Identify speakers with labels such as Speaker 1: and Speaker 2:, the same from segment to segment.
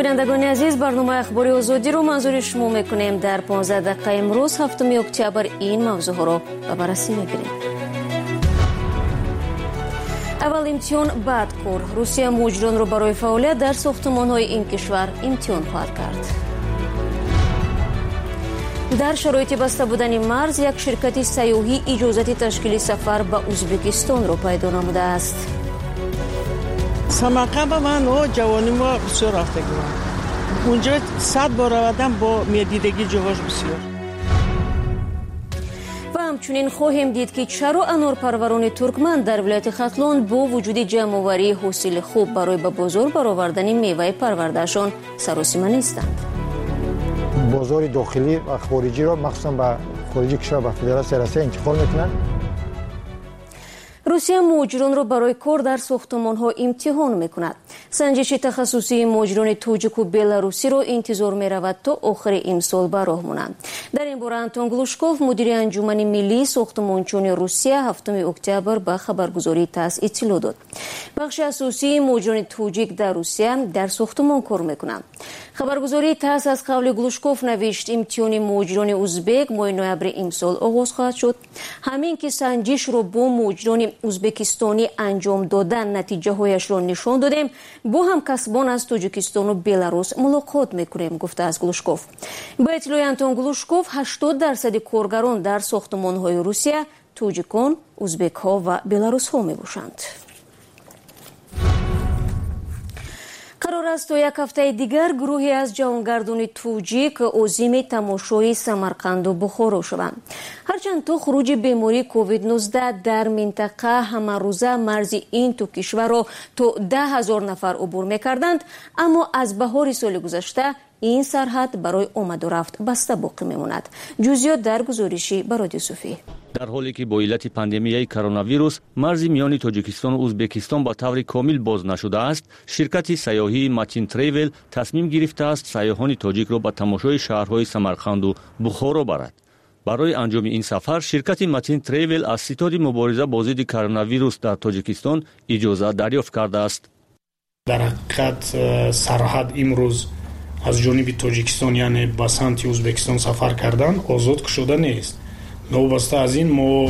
Speaker 1: بینندگان عزیز، برنامه اخباری آزادی رو منظور شما میکنیم. در 15 دقیقه امروز 7 اکتبر این موضوع ها رو به بررسی میگیریم. اول امتحان بعد کار. روسیه مهاجران رو برای فعالیت در ساختمان‌های این کشور امتحان خواهد کرد. در شرایط بسته بودن مرز، یک شرکت سیاحی اجازه تشکیل سفر به ازبکستان رو پیدا نموده است.
Speaker 2: سمرقند من و جوانی ما بسیار رفتگی من اونجا 100 بار آمدم با میدیدگی جاهاش بسیار.
Speaker 1: و همچنین خواهیم دید که چرا انارپروران ترکمن در ولایت ختلان با وجود جمع‌آوری حاصل خوب برای به بازار برآوردن میوه پروردهشان سراسیمه نیستند.
Speaker 3: بازار داخلی و خارجی را مخصوصا به خارجی کشور به فدراسیون روسیه انتقال میکنند.
Speaker 1: روسیه مهاجران را برای کار در ساختمان‌ها امتحان می‌کند. سنجش تخصصی مهاجران تاجیک و بلاروسی را انتظار می‌رود تا آخر این سال به راه مانند. در این باره انتون گلوشکوف، مدیر انجمن ملی ساختمانچون روسیه، 7 اکتبر به خبرگزاری تاس اطلاع داد. بخش اساسی مهاجران تاجیک در روسیه در ساختمان کار می‌کنند. خبرگزاری تاس از قول گلوشکوف نوشت امتحان مهاجران ازبک ماه نوامبر امسال آغاز خواهد شد. همین که سنجش را با مهاجران ازبکستانی انجام دادن نتیجه هایش را نشان دادیم، با هم کسبان از تاجیکستان و بلاروس ملاقات میکنیم، گفته از گلوشکوف. با اطلاع انتون گلوشکوف 80% کارگران در ساختمان های روسیه تاجیکان، ازبک ها و بلاروس ها می باشند. قرار است تا یک هفته دیگر گروهی از جوانگردان توجیک عازم تماشای سمرقند و بخارا شوند. هرچند تا خروج بیماری کووید 19 در منطقه همه روزه مرز این دو کشور را تا 10,000 نفر عبور می‌کردند، اما از بهار سال گذشته این سرحد برای آمد و رفت بسته باقی میماند. جزئیات در گزارشی برادی صوفی.
Speaker 4: در حالی که با علت پاندمیای کرونا ویروس مرز میان تاجیکستان و ازبکستان با طور کامل باز نشده است، شرکت سیاحی ماتین تریول تصمیم گرفته است سیاحان تاجیک را به تماشای شهرهای سمرقند و بخارا برد. برای انجام این سفر شرکت ماتین تریول از ستاد مبارزه با ضد کرونا ویروس در تاجیکستان اجازه دریافت کرده است.
Speaker 5: در حقیقت سرحد امروز از جانب تاجیکستان یعنی به سمت ازبکستان سفر کردن آزاد شده نیست. نوبسته از این ما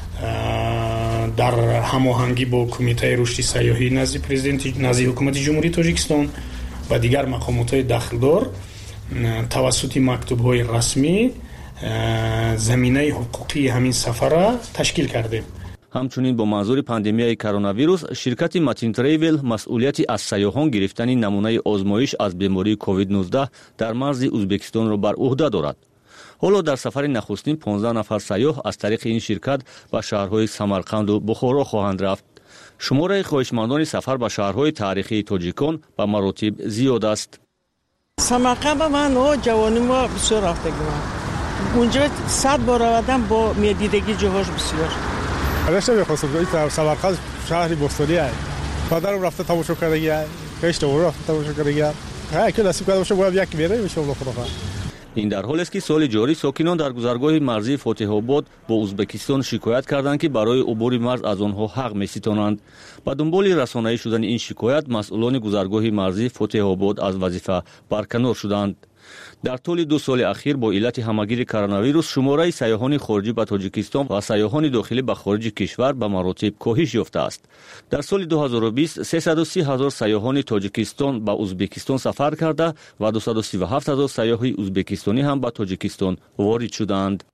Speaker 5: در هماهنگی با کمیته رشد سیاحی نزد حکومت جمهوری تاجیکستان و دیگر مقامات داخلدار توسط مکتوب‌های رسمی زمینه حقوقی همین سفر را تشکیل کردیم.
Speaker 4: همچنین با منظور پاندمیای کرونا ویروس شرکت ماتین تریول مسئولیت از سیاحان گرفتن نمونه آزمایش از بیماری کووید 19 در مرز ازبکستان را بر عهده دارد. حالا در سفر نخستین 15 نفر سیاح از طریق این شرکت به شهرهای سمرقند و بخارا خواهند رفت. شماره خواهشمندان سفر به شهرهای تاریخی تاجیکان به مراتب زیاد است.
Speaker 2: سمرقند من و جوانی ما بسیار رفتگی من اونجا 100 بار آمدم با میدیدگی جاهاش بسیار.
Speaker 6: رشته می‌خواستم این سمرقند شهری باستانی است. پدرم رفته تماشا کرده، کشته رفته تماشا کرده. که نصیب کرده باشه باید یک میره میشه اون خدا.
Speaker 4: این در حالی است که سال جاری ساکنان در گذرگاه مرزی فاتح آباد با ازبکستان شکایت کردند که برای عبور مرز از آنها حق می‌ستانند. با دنبال رسانه‌ای شدن این شکایت مسئولان گذرگاه مرزی فاتح آباد از وظیفه برکنار شدند. در طول 2 سال اخیر با علت همگیر کرونا ویروس شماره سیاحان خارجی به تاجیکستان و سیاحان داخلی به خارج کشور به مراتب کاهش یافته است. در سال 2020 330,000 سیاحان تاجیکستان به ازبکستان سفر کرده و 237,000 سیاح ازبکستانی هم به تاجیکستان وارد شدند.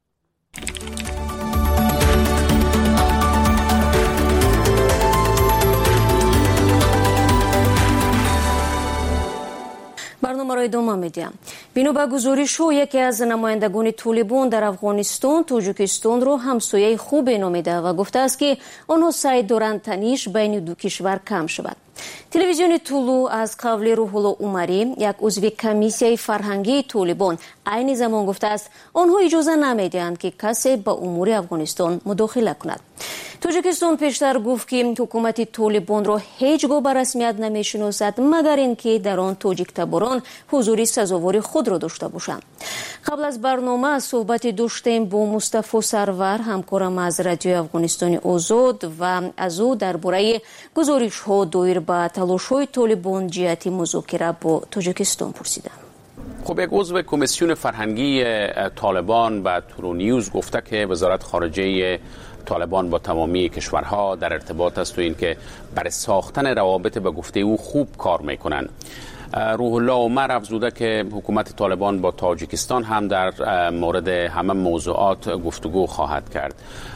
Speaker 1: برنامه را ادامه میدیم. بنا به گزارش‌ها یکی از نمایندگان طالبان در افغانستان تاجیکستان را همسایه خوب نامیده و گفته است که آنها سعی دارند تنش بین دو کشور کم شود. تلویزیون طولو از قول روح الله عمری، یک عضو کمیسیای فرهنگی طالبان، عین زمان گفته است آنها اجازه نمیدهند که کسی به امور افغانستان مداخله کند. توجیکستان پیشتر گفت که حکومت طالبان را هیچگاه به رسمیت نمیشناسد مگر اینکه در آن تاجیک تباران حضوری سزاوار خود را داشته باشند. قبل از برنامه صحبت داشتیم با مصطفی سرور، همکارم از رادیو افغانستان آزاد، و از او درباره گزارش‌ها دایر به تلاش‌های طالبان جهت مذاکره با تاجیکستان پرسیدم.
Speaker 7: خب یک عضو کمیسیون فرهنگی طالبان به ترونیوز گفته که وزارت خارجه طالبان با تمامی کشورها در ارتباط است و این که برای ساختن روابط به گفته او خوب کار میکنن. روح الله عمر افزوده که حکومت طالبان با تاجیکستان هم در مورد همه موضوعات گفتگو خواهد کرد.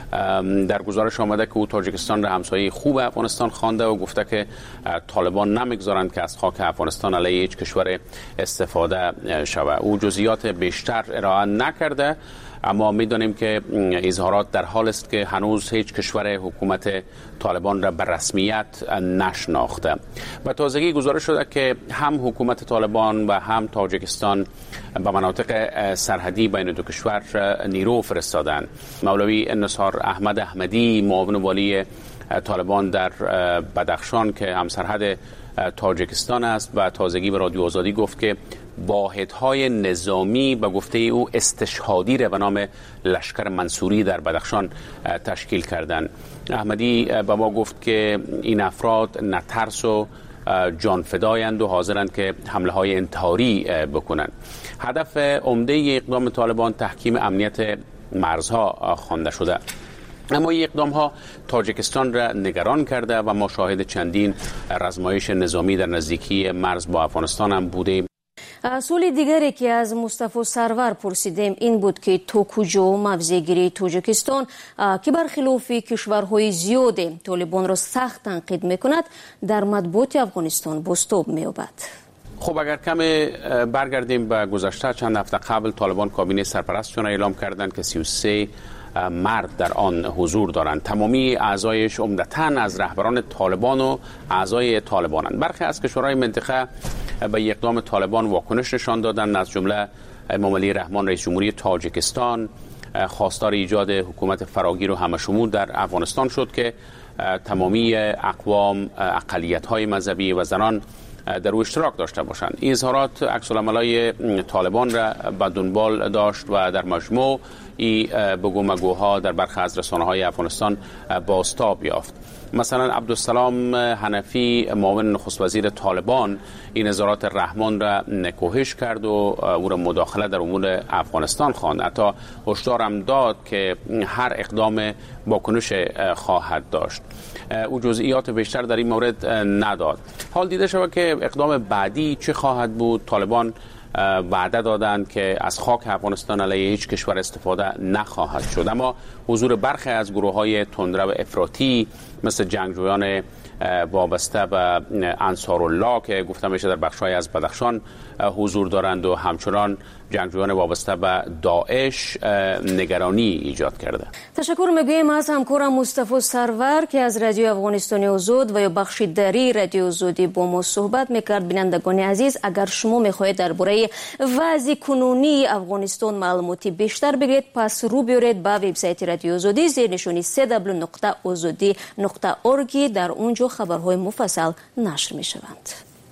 Speaker 7: در گزارش آمده که او تاجیکستان را همسایه خوب افغانستان خوانده و گفته که طالبان نمیگذارند که از خاک افغانستان علیه هیچ کشور استفاده شود. او جزئیات بیشتر ارائه نکرده، اما می‌دانیم که اظهارات در حال است که هنوز هیچ کشور حکومت طالبان را به رسمیت نشناخته. و تازگی گزارش شده که هم حکومت طالبان و هم تاجیکستان به مناطق سرحدی بین دو کشور نیرو فرستادند. مولوی نثار احمد احمدی، معاون والی طالبان در بدخشان که هم سرحد تاجیکستان است، و تازگی به رادیو آزادی گفت که واحدهای نظامی به گفته او استشهادی را به نام لشکر منصوری در بدخشان تشکیل کردند. احمدی به ما گفت که این افراد نه ترس و جان فدایند و حاضرند که حمله های انتحاری بکنند. هدف عمده اقدام طالبان تحکیم امنیت مرزها خوانده شده، اما این اقدام ها تاجیکستان را نگران کرده و ما شاهد چندین رزمایش نظامی در نزدیکی مرز با افغانستان هم بودیم.
Speaker 1: سوال دیگری که از مصطفی سرور پرسیدیم این بود که تا کجا موضع‌گیری تاجیکستان که برخلاف کشورهای زیاد طالبان را سخت تنقید میکند در مطبوعات افغانستان بازتاب می‌یابد.
Speaker 7: خب اگر کم برگردیم به گذشته، چند هفته قبل طالبان کابینه سرپرستشان اعلام کردند که 33 مرد در آن حضور دارند. تمامی اعضایش عمدتاً از رهبران طالبان و اعضای طالبانند. برخی از کشورهای منطقه به اقدام طالبان واکنش نشان دادند، از جمله امام علی رحمان رئیس جمهوری تاجیکستان خواستار ایجاد حکومت فراگیر و همشمول در افغانستان شد که تمامی اقوام، اقلیت‌های مذهبی و زنان در او اشتراک داشته باشند. این اظهارات عکس‌العمل‌های طالبان را به دنبال داشت و در مجموع این بگومگوها در برخی از رسانه‌های افغانستان بازتاب یافت. مثلا عبدالسلام حنفی، معاون نخست وزیر طالبان، این اظهارات رحمان را نکوهش کرد و او را مداخله در امور افغانستان خواند. حتی هشدار هم داد که هر اقدام واکنش خواهد داشت. او جزئیات بیشتر در این مورد نداد. حال دیده شود که اقدام بعدی چه خواهد بود. طالبان وعده دادند که از خاک افغانستان علیه هیچ کشور استفاده نخواهد شد، اما حضور برخی از گروه‌های تندرو افراطی مثل جنگجویان وابسته به انصارالله که گفته میشه در بخش‌های از بدخشان حضور دارند و همچنان جنگجویان وابسته به داعش نگرانی ایجاد کرده.
Speaker 1: تشکر میگویم از همکارم مصطفی سرور که از رادیو افغانستان آزاد و یا بخش دری رادیو آزادی با ما صحبت میکرد. بینندگان عزیز، اگر شما میخواهید درباره وضع کنونی افغانستان معلوماتی بیشتر بگیرید، پس رو بیارید به وبسایت رادیو آزادی زیر نشانی www.azadi.org. در اونجا خبرهای مفصل نشر میشوند.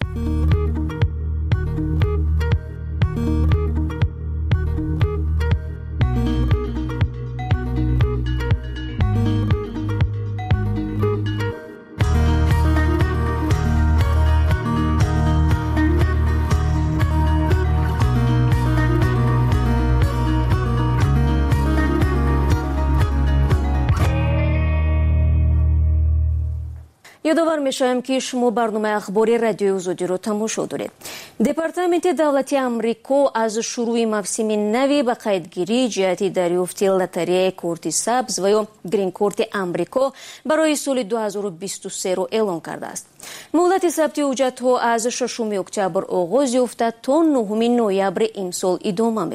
Speaker 1: یادآور میشویم که شما برنامه اخباری رادیو آزادی رو تماشا دارید. دپارتمنت دولتی آمریکا از شروع موسم نوی به قیدگیری جهت دریافت لاتاری کارت سبز و یا گرین کارت آمریکا برای سال 2023 رو اعلام کرده است. مهلت ثبت حجت‌ها از 6 اکتبر آغاز یافته تا 9 نوامبر این سال ادامه میکند.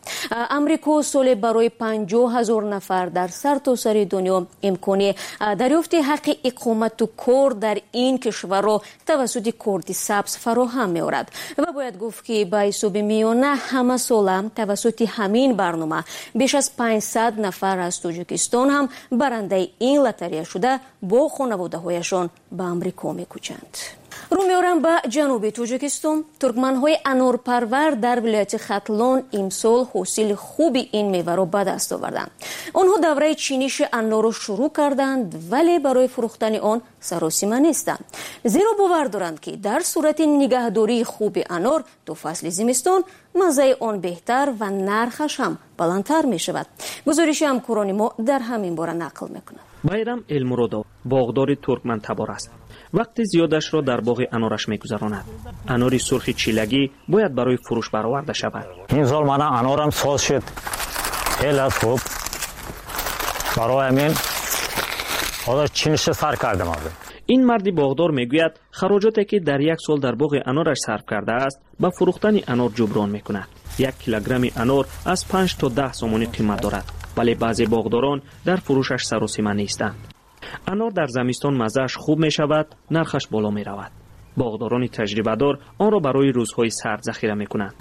Speaker 1: امریکا سال برای 50,000 نفر در سرتاسر دنیا امکان دریافت حق اقامت و کار در این کشور را توسط کارت سبز فراهم می‌آورد و باید گفت که به حساب میانه همه ساله توسط همین برنامه بیش از 500 نفر از تاجیکستان هم برنده این لاتاری شده با خانواده‌هایشان به امریکا می‌کوچند. رو میارم به جنوب تاجیکستان. ترکمن‌های انارپرور در ولایت ختلان امسال حاصل خوبی این میوه را به دست آوردند. آنها دوره چینش انار را شروع کردند ولی برای فروختن آن سراسیمه نیستند، زیرا باور دارند که در صورت نگهداری خوب انار تا فصل زمستان مزه آن بهتر و نرخش هم بلندتر می شود. گزارش همکاران ما در همین باره نقل میکنند.
Speaker 8: байрам элмуродов боғдори туркмантабор аст. вақти зиёдашро дар боғи анораш мегузаронад. анори сурхи чилагӣ бояд барои фурӯш бароварда шавад.
Speaker 9: ин сол мана анорам соз шуд. хеле аст хуб. барои ҳамин ҳозир чинишро сар кардам.
Speaker 8: ин марди боғдор мегӯяд хароҷоте ки дар як сол дар боғи анораш сарф кардааст ба фурӯхтани анор ҷуброн мекунад. 1 килограмми анор аз 5 то 10 сомонӣ қимат дорад, вале баъзе боғдорон дар фурӯшаш саросима нестанд. анор дар замистон маззааш хуб мешавад, нархаш боло меравад. боғдорони таҷрибадор онро барои рӯзҳои сард захира мекунанд.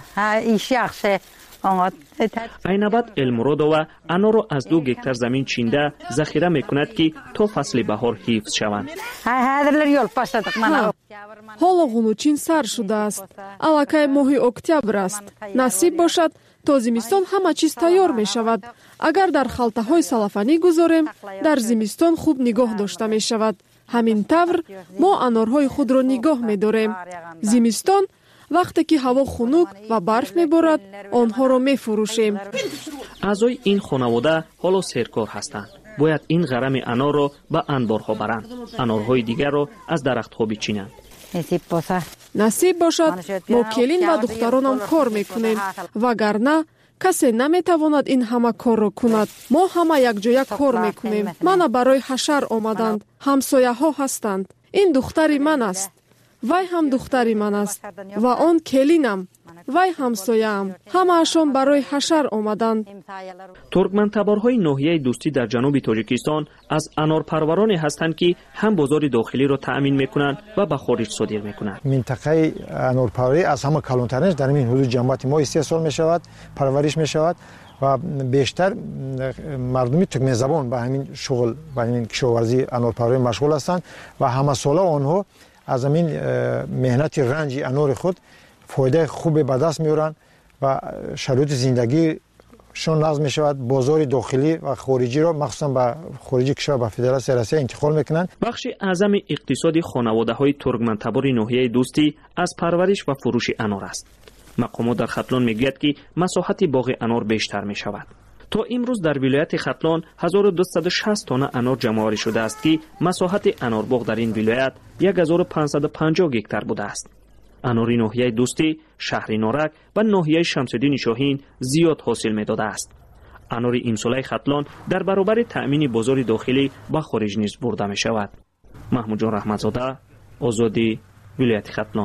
Speaker 8: айнабад элмуродова анорро аз 2 гектар замин чинда захира мекунад ки то фасли баҳор ҳифз шаванд.
Speaker 10: ҳоло ғунучин сар шудааст. аллакай моҳи октябр аст. насиб бошад то зимистон ҳама чиз тайёр мешавад. агар дар халтаҳои салафанӣ гузорем, дар зимистон хуб нигоҳ дошта мешавад. ҳамин тавр мо анорҳои худро нигоҳ медорем. зимистон вақте ки ҳаво хунук ва барф меборад, онҳоро мефурӯшем.
Speaker 8: аъзои ин хонавода ҳоло серкор ҳастанд. бояд ин ғарами анорро ба анборҳо баранд. анорҳои дигарро аз дарахтҳо бичинанд.
Speaker 10: насиб бошад мо келин ва духтаронам кор мекунем, вагарна касе наметавонад ин ҳама корро кунад. мо ҳама якҷоя кор мекунем. мана барои ҳашар омаданд. ҳамсояҳо ҳастанд. ин духтари ман аст, вай ҳам духтари ман аст ва он келинам, вай ҳамсояам. ҳамаашон барои ҳашар омаданд.
Speaker 8: туркмантаборҳои ноҳияи дӯстӣ дар ҷануби тоҷикистон аз анорпарвароне ҳастанд ки ҳам бозори дохилиро таъмин мекунанд ва ба хориҷ содир мекунанд.
Speaker 3: минтақаи анорпарварӣ аз ҳама калонтаринаш дар ин ҳудуди ҷамъияти мо истеҳсол мешавад, парвариш мешавад ва бештар мардуми туркмензабон ба ҳамин шуғл, ба ҳамин кишоварзии анорпарварӣ машғул ҳастанд ва ҳамасола онҳо аз ҳамин меҳнати ранҷи анори худ фоидаи хубе ба даст меоранд ва шароити зиндагишон нағз мешавад. бозори дохилӣ ва хориҷиро махсусан ба хориҷи кишвар ба федератсияи Россия интиқол мекунанд.
Speaker 8: бахши аъзами иқтисоди хонаводаҳои туркмантабори ноҳияи дӯстӣ аз парвариш ва фурӯши анор аст. мақомот дар хатлон мегӯяд ки масоҳати боғи анор бештар мешавад. то имрӯз дар вилояти хатлон 1260 тонна анор ҷамъоварӣ шудааст ки масоҳати анорбоғ дар ин вилоят 1550 гектар будааст. анори ноҳияи дӯстӣ, шаҳри норак ва ноҳияи шамсуддини шоҳин зиёд ҳосил медодааст. анори имсолаи хатлон дар баробари таъмини бозори дохилӣ ба хориҷ низ бурда мешавад. маҳмудҷон раҳматзода, озодӣ, вилояти хатлон.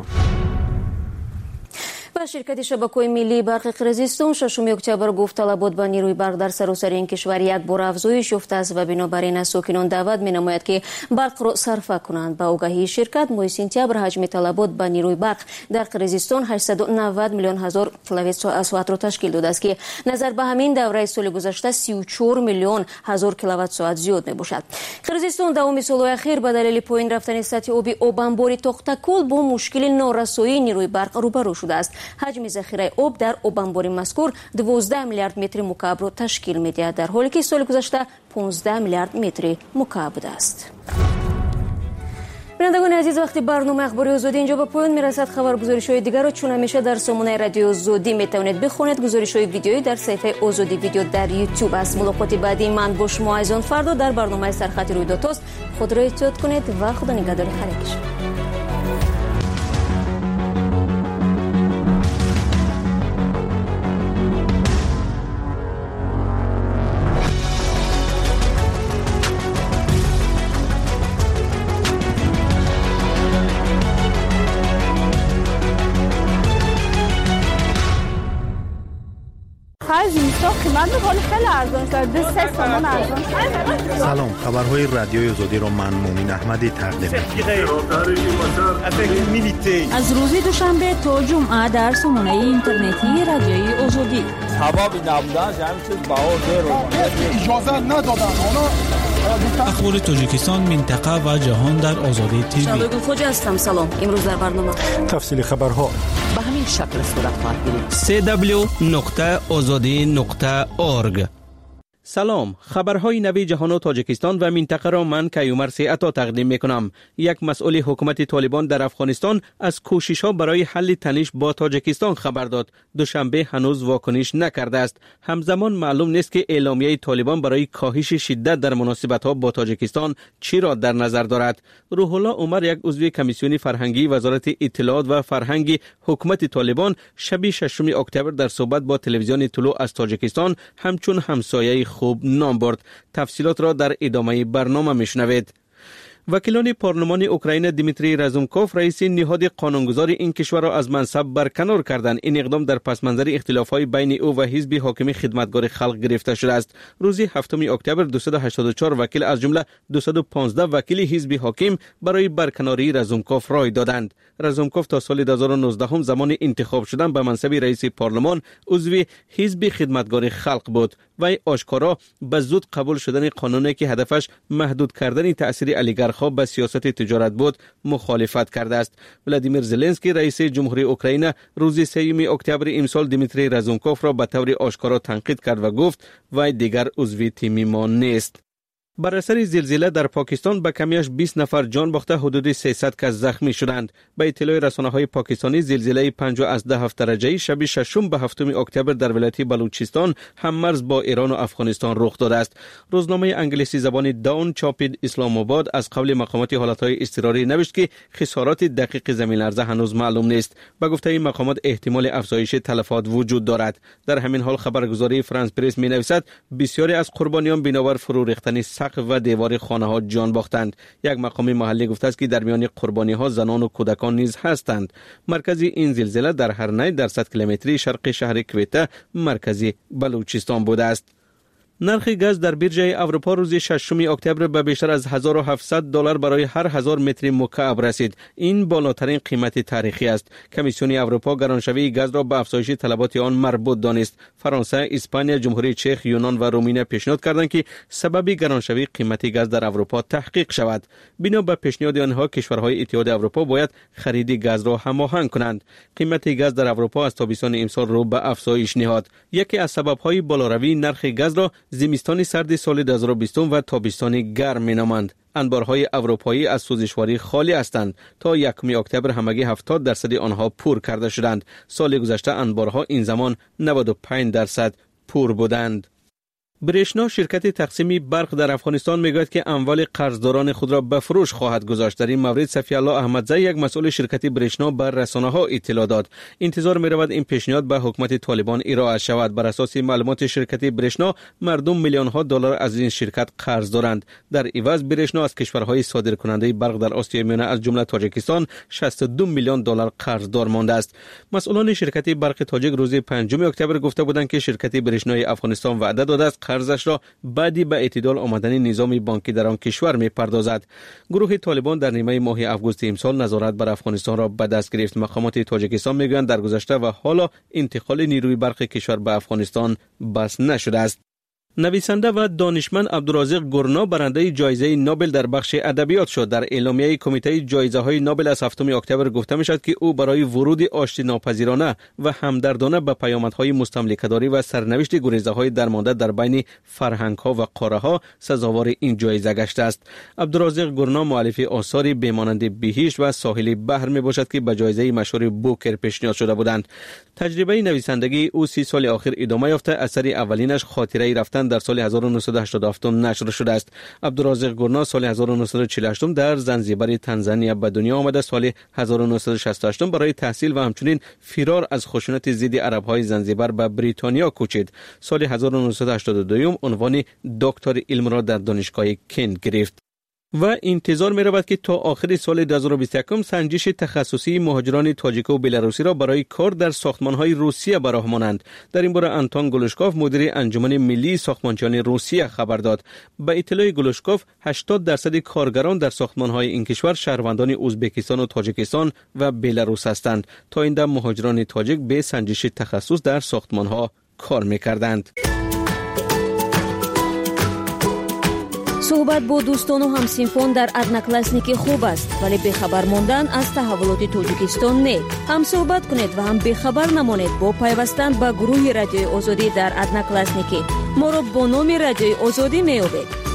Speaker 1: ба ширкати шабакаҳои миллии барқи қирғизистон 6 октябр гуфт талабот ба нирӯи барқ дар саросари ин кишвар якбора афзоиш ёфтааст ва бинобар ин аз сокинон даъват менамояд ки барқро сарфа кунанд. ба огаҳии ширкат моҳи сентябр ҳаҷми талабот ба нирӯи барқ дар қирғизистон 890 миллион ҳазор киловаттсоатро ташкил додааст ки назар ба ҳамин давраи соли гузашта 34 миллион ҳазор киловаттсоат зиёд мебошад. қирғизистон давоми солҳои ахир ба далели поин рафтани сатҳи оби обанбори тохтакул бо мушкили норасоии нирӯи барқ рӯбарӯ шудааст. ҳаҷми захираи об дар обанбори мазкур 12 миллиард метри мукаабро ташкил медиҳад, дар ҳоле ки соли гузашта 15 миллиард метри мукааб будааст. бинандагони азиз, вақти барномаи ахбори озодӣ инҷо ба поён мерасад. хабаргузоришҳои дигарро чун ҳамеша дар сомонаи радиои Озодӣ метавонед бихонед. гузоришҳои видеоӣ дар саҳифаи Озодӣ видео дар YouTube аст. мулоқоти баъди ман бо шумо айзон фардо дар барномаи сархати рӯйдодҳост. худро эҳтиёт кунед ва худо нигаҳдори ҳар як.
Speaker 11: از اینستا قیمت ولی خیلی ارزان شده 3 تومن ارزان.
Speaker 12: سلام، خبرهای رادیوی آزادی را من مومن احمدی تقدیم می‌کنم.
Speaker 13: از روز دوشنبه تا جمعه در سامانه اینترنتی رادیوی آزادی.
Speaker 14: حبابی نبودن همین چیز اجازه ندادن.
Speaker 15: اخبار تاجیکستان، منطقه و جهان در آزادی تیوی.
Speaker 1: شادو خوج هستم. سلام. امروز در برنامه
Speaker 12: تفصیل خبرها
Speaker 16: به همین شکل صورت خواهد گرفت.
Speaker 17: www.azadi.org. سلام، خبرهای نوی جهان و تاجیکستان و منطقه را من کیومر سیعتا تقدیم میکنم. یک مسئول حکومت طالبان در افغانستان از کوشش‌ها برای حل تنش با تاجیکستان خبر داد. دوشنبه هنوز واکنش نکرده است. همزمان معلوم نیست که اعلامیه طالبان برای کاهش شدت در مناسبت‌ها با تاجیکستان چی را در نظر دارد. روح الله عمر، یک عضو کمیسیون فرهنگی وزارت اطلاعات و فرهنگ حکومت طالبان، شب 6 اکتبر در صحبت با تلویزیون طلوع از تاجیکستان همچون همسایه خوب نام برد. تفصیلات را در ادامه برنامه میشنوید. وکیلان پارلمان اوکراین دیمیتری رازومکوف، رئیس نهاد قانونگذار این کشور را از منصب برکنار کردند. این اقدام در پس منظر اختلافات بین او و حزب حاکم خدمتگار خلق گرفته شده است. روز 7 اکتبر 284 وکیل از جمله 215 وکیل حزب حاکم برای برکناری رازومکوف رای دادند. رازومکوف تا سال 2019 زمان انتخاب شدن به منصب رئیس پارلمان عضو حزب خدمتگار خلق بود. وی آشکارا به زود قبول شدن قانونی که هدفش محدود کردن تأثیر اولیگارخ‌ها به سیاست تجارت بود مخالفت کرده است. ولادیمیر زلنسکی، رئیس جمهوری اوکراین، روز 3 اکتبر امسال دیمیتری رازومکوف را به طور آشکارا تنقید کرد و گفت وی دیگر عضو تیم ما نیست. بر اثر زلزله در پاکستان به کمیش 20 نفر جان باخته، حدود 300 کس زخمی شدند. به اطلاع رسانه‌های پاکستانی، زلزله 5.7 درجه شب 6 به 7 اکتبر در ولایت بلوچستان هممرز با ایران و افغانستان رخ داده است. روزنامه انگلیسی زبان داون چاپید اسلام آباد از قبل مقامات حالتهای اضطراری نوشت که خسارات دقیق زمین لرزه هنوز معلوم نیست. به گفته این مقامات احتمال افزایش تلفات وجود دارد. در همین حال خبرگزاری فرانس پرس می‌نویسد بسیاری از قربانیان بنابر فرو ریختن و دیوار خانه ها جان باختند. یک مقام محلی گفته است که در میان قربانی ها زنان و کودکان نیز هستند. مرکز این زلزله در هرنای در 100 کیلومتری شرق شهر کویته، مرکز بلوچستان بوده است. نرخ گاز در بیرژه اروپا روز 6 اکتبر به بیشتر از $1,700 برای هر 1000 متر مکعب رسید. این بالاترین قیمت تاریخی است. کمیسیون اروپا گرانشوی گاز را به افزایش طلبات آن مربوط دانست. فرانسه، اسپانیا، جمهوری چک، یونان و رومانیای پیشنهاد کردند که سبب گرانشوی قیمت گاز در اروپا تحقیق شود. بنا به پیشنهاد آنها، کشورهای اتحاد اروپا باید خرید گاز را هماهنگ کنند. قیمت گاز در اروپا از تابستان امسال رو به افزایش نهاد. یکی از سبب‌های بالاروی نرخ گاز را زمستان سرد سال 2020 و تابستان گرم می‌نامند. انبارهای اروپایی از سوزشواری خالی هستند. تا 1 اکتبر همگی 70% آنها پر کرده شدند. سال گذشته انبارها این زمان 95% پر بودند. برشنا، شرکت تقسیم برق در افغانستان، میگوید که اموال قرضداران خود را به فروش خواهد گذاشت. در این مورد صفی الله احمدزی، یک مسئول شرکت برشنا، بر رسانه‌ها اطلاع داد. انتظار می‌رود این پیشنهاد به حکومت طالبان ارائه شود. بر اساس معلومات شرکت برشنا، مردم میلیون‌ها دلار از این شرکت قرض دارند. در عوض برشنا از کشورهای صادرکننده برق در آسیای میانه از جمله تاجیکستان 62 میلیون دلار قرضدار مانده است. مسئولان شرکت برق تاجیک روز 5 اکتبر گفته بودند که شرکت برشنای افغانستان وعده داده است قرضش را بعدی به اعتدال آمدن نظام بانکی در آن کشور می‌پردازد. گروه طالبان در نیمه ماه آگوست امسال نظارت بر افغانستان را به دست گرفت. مقامات تاجیکستان میگویند در گذشته و حالا انتقال نیروی برق کشور به افغانستان بس نشده است. نویسنده و دانشمند عبدالرازق گورنا برنده جایزه نوبل در بخش ادبیات شد. در اعلامیه کمیته جایزه‌های نوبل از 7 اکتبر گفته می‌شد که او برای ورود آشتیناپذیرانه و همدردانه به پیامدهای مستملکه‌داری و سرنوشت گریزه‌های درمانده در بین فرهنگ‌ها و قاره‌ها سزاوار این جایزه گشته است. عبدالرازق گورنا مؤلف آثاری بمانند بهشت و ساحل بحر میباشد که به جایزه مشهور بوکر پیشنهاد شده بودند. تجربه نویسندگی او 30 سال اخیر ادامه یافته. اثر اولینش خاطره رفتن در سال 1987 نشر شده است. عبدالرازق گورنا سال 1948 در زنجبار تانزانیا به دنیا آمده. سال 1968 برای تحصیل و همچنین فرار از خشونت ضد عرب‌های زنجبار به بریتانیا کوچید. سال 1982 عنوان دکتر علم را در دانشگاه کینت گرفت. و انتظار می رود که تا آخر سال 2021 سنجش تخصصی مهاجران تاجیک و بلاروسی را برای کار در ساختمان‌های روسیه به راه مانند. در این باره آنتون گلوشکوف مدیر انجمن ملی ساختمانچیان روسیه خبر داد. به اطلاع گلوشکوف 80% کارگران در ساختمان‌های این کشور شهروندان ازبکستان و تاجیکستان و بلاروس هستند. تا این دم مهاجران تاجیک به سنجش تخصص در ساختمان‌ها کار می‌کردند.
Speaker 1: صحبت با دوستان و همسینفان در ادناکلاسنیکی خوب است، ولی بخبر موندن از تحولات تاجیکستان نه. هم صحبت کنید و هم بخبر نمانید با پیوستن به گروه رادیوی آزادی در ادناکلاسنیکی. ما را با نام رادیوی آزادی می‌یابید.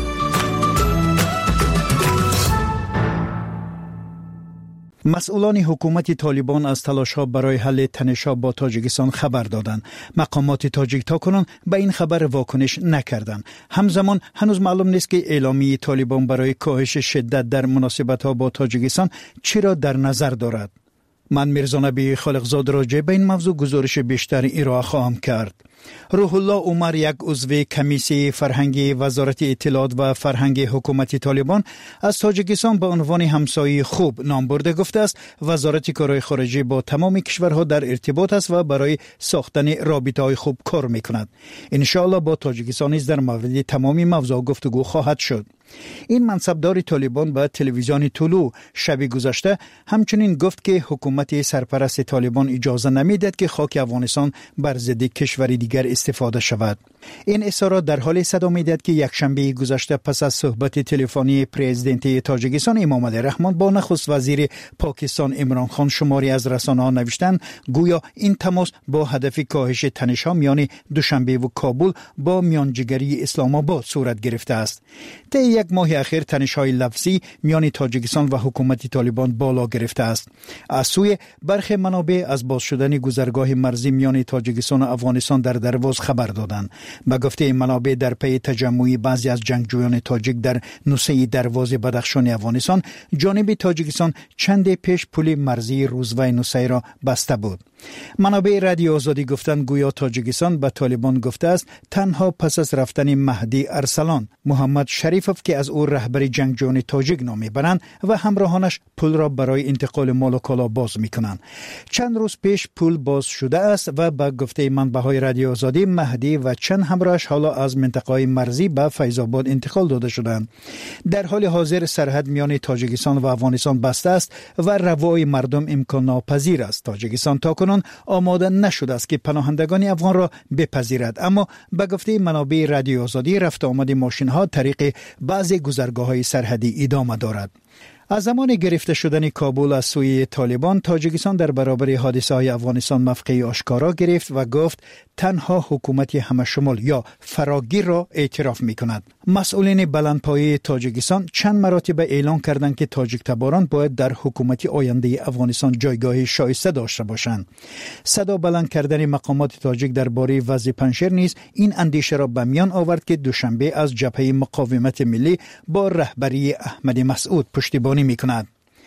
Speaker 18: مسئولان حکومت طالبان از تلاش‌ها برای حل تنش‌ها با تاجیکستان خبر دادند. مقامات تاجیک تاکنون به این خبر واکنش نکردند. همزمان هنوز معلوم نیست که اعلامیه طالبان برای کاهش شدت در مناسبت‌ها با تاجیکستان چرا در نظر دارد. من میرزا نبی خالقزاد راجع به این موضوع گزارش بیشتر ارائه خواهم کرد. روح الله عمر، یک عضو کمیسیون فرهنگی وزارت اطلاعات و فرهنگ حکومت طالبان، از تاجیکستان به عنوان همسایه خوب نام برده گفته است وزارت کارهای خارجه با تمام کشورها در ارتباط است و برای ساختن رابطه‌های خوب کار می‌کند. ان شاءالله با تاجیکستان نیز در مورد تمامی موضوع گفتگو خواهد شد. این منصبدار طالبان به تلویزیون طلوع شب گذشته همچنین گفت که حکومت سرپرست طالبان اجازه نمیدهد که خاک افغانستان بر ضد کشوری دیگر استفاده شود. این اظهارات در حال صدا می‌دهد که یکشنبه گذشته پس از صحبت تلفنی پرزیدنت تاجیکستان امام علی رحمان با نخست وزیر پاکستان عمران خان، شماری از رسانه‌ها نوشتند گویا این تماس با هدف کاهش تنش‌ها میان دوشنبه و کابل با میانجیگری اسلام آباد صورت گرفته است. طی یک ماه اخیر تنش‌های لفظی میان تاجیکستان و حکومت طالبان بالا گرفته است. از سوی برخی منابع از باز شدن گذرگاه مرزی میان تاجیکستان و افغانستان در درواز خبر دادند. به گفته این منابع در پی تجمع بعضی از جنگجویان تاجیک در نوسه دروازه بدخشان افغانستان، جانب تاجیکستان چند پیش پل مرزی روزوای نوسه را بسته بود. منابع رادیو آزادی گفتند گویا تاجیکستان به طالبان گفته است تنها پس از رفتن مهدی ارسلان محمد شریفوف که از او رهبر جنگجویان تاجیک نام میبرند و همراهانش پل را برای انتقال مال و کالا باز میکنند. چند روز پیش پل باز شده است و به گفته منبع‌های رادیو آزادی مهدی و چند همراهش حالا از منطقه مرزی به فیض آباد انتقال داده شدند. در حال حاضر سرحد میان تاجیکستان و افغانستان بسته است و روای مردم امکان ناپذیر است. تاجیکستان تاکنون آماده نشده است که پناهندگان افغان را بپذیرد، اما به گفته منابع رادیو آزادی رفت آمد ماشین ها طریق بعضی گذرگاه‌های سرحدی ادامه دارد. از زمان گرفته شدن کابل از سوی طالبان، تاجیکستان در برابر حادثه‌های افغانستان موقعی آشکارا گرفت و گفت تنها حکومت همه‌شمول یا فراگیر را اعتراف می‌کند. مسئولین بلندپایه تاجیکستان چند مراتب اعلان کردند که تاجیک تباران باید در حکومت آینده افغانستان جایگاه شایسته داشته باشند. صدا بلند کردن مقامات تاجیک درباره وضع پنشیر نیز این اندیشه را به میان آورد که دوشنبه از جبهه مقاومت ملی با رهبری احمد مسعود پشتیبانی می‌کند.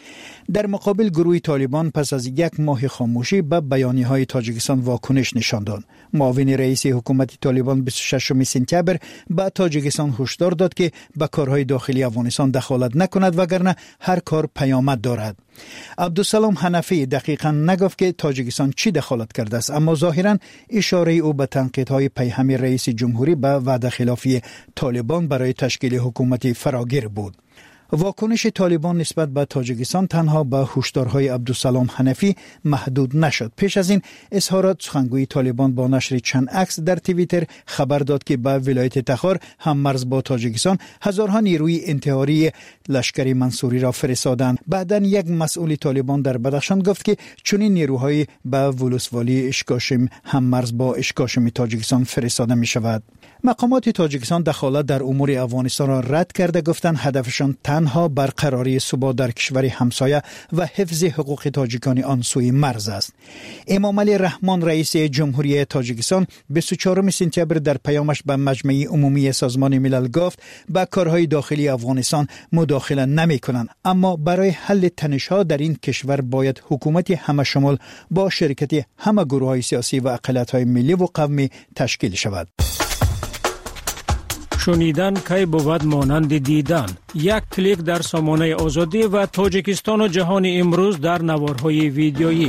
Speaker 18: در مقابل گروه طالبان پس از یک ماه خاموشی به بیانیه‌های تاجیکستان واکنش نشان داد. معاون رئیس حکومت طالبان 26 سپتامبر به تاجیکستان هشدار داد که به کارهای داخلی افغانستان دخالت نکند وگرنه هر کار پیامد دارد. عبدالسلام حنفی دقیقاً نگفت که تاجیکستان چی دخالت کرده است، اما ظاهراً اشاره او به تنقیدهای پیهم رئیس جمهوری به وعده خلافی طالبان برای تشکیل حکومت فراگیر بود. واکنش طالبان نسبت به تاجیکستان تنها به هشدارهای عبدالسلام حنفی محدود نشد. پیش از این اظهارات سخنگوی طالبان با نشر چند عکس در توییتر خبر داد که به ولایت تخار هم مرز با تاجیکستان هزارها نیروی انتحاری لشکر منصوری را فرستادند. بعداً یک مسئول طالبان در بدخشان گفت که چنین نیروهایی به ولسوالی اشکاشم هم مرز با اشکاشم تاجیکستان فرستاده می شود. مقامات تاجیکستان دخالت در امور افغانستان را رد کرده گفتند هدفشان تنها برقراری ثبات در کشور همسایه و حفظ حقوق تاجیکان آن سوی مرز است. امام علی رحمان رئیس جمهوری تاجیکستان 24 سپتامبر در پیامش به مجمع عمومی سازمان ملل گفت به کارهای داخلی افغانستان مداخله نمی‌کنند، اما برای حل تنش‌ها در این کشور باید حکومت همه‌شمول با شرکت همه گروه‌های سیاسی و اقلیت‌های ملی و قومی تشکیل شود.
Speaker 19: شنیدن کی بود مانند دیدن. یک کلیک در سامانه آزادی و تاجیکستان و جهان امروز در نوارهای ویدیویی.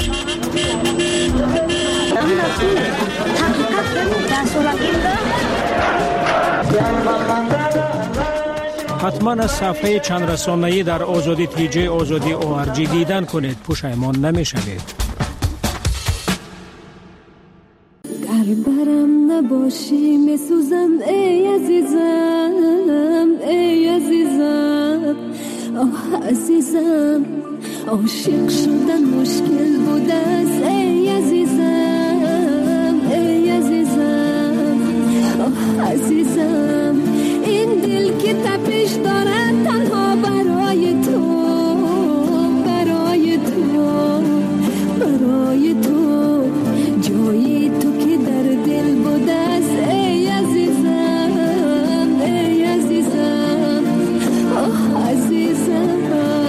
Speaker 19: حتما از صفحه چند رسانه‌ای در آزادی تیجی آزادی ORG دیدن کنید، پشیمان نمی‌شوید.
Speaker 20: برم نباشی میسوزم ای عزیزم، ای عزیزم، آه عزیزم، عاشق شدن مشکل بود است ای عزیزم، ای عزیزم، آه عزیزم، این دل که تپش دارد تنها برای تو، برای تو، برای تو، جایی تو که در دل بود است ای عزیزم، ای عزیزم، آه عزیزم.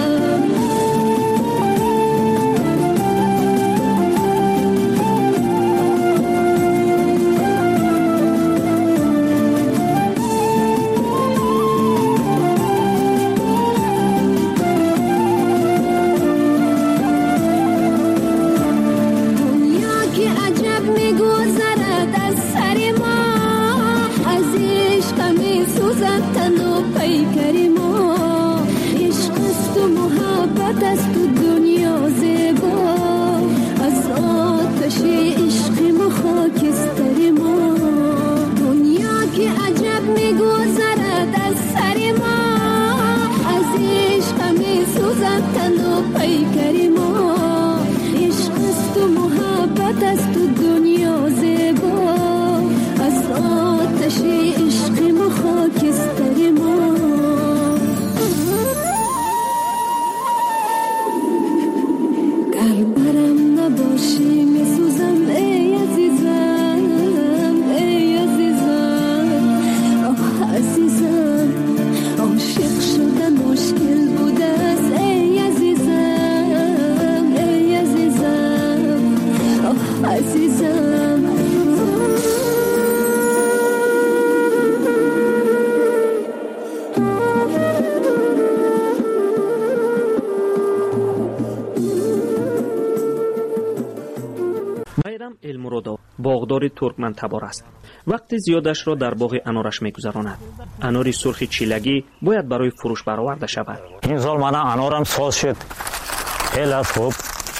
Speaker 8: باغدار ترکمن تبار است. وقت زیادش را در باغ انارش می‌گذراند. انار سرخ چیلگی باید برای فروش برآورده شود.
Speaker 9: این سال من انارم ساز شد. خیلی از خوب.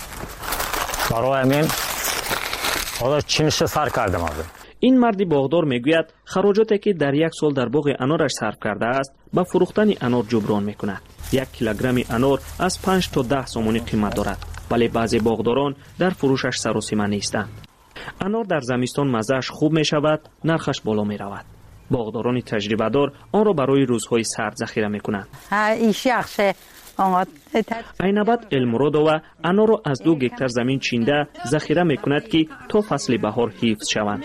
Speaker 9: برای همین حالا چینش سر کردم.
Speaker 8: این مردی باغدار میگوید خراجاتی که در یک سال در باغ انارش صرف کرده است با فروختن انار جبران میکند. 1 کیلوگرم انار از 5 تا 10 سومانی قیمت دارد، ولی بعضی باغداران در فروشش سر و سیمه نیستند. انار در زمستان مزه‌اش خوب می شود، نرخش بالا می رود. باغداران تجربه دار آن را برای روزهای سرد ذخیره می کنند. عیناباد المرودووا انار را از 2 هکتار زمین چینده ذخیره می کند که تا فصل بهار حفظ شوند.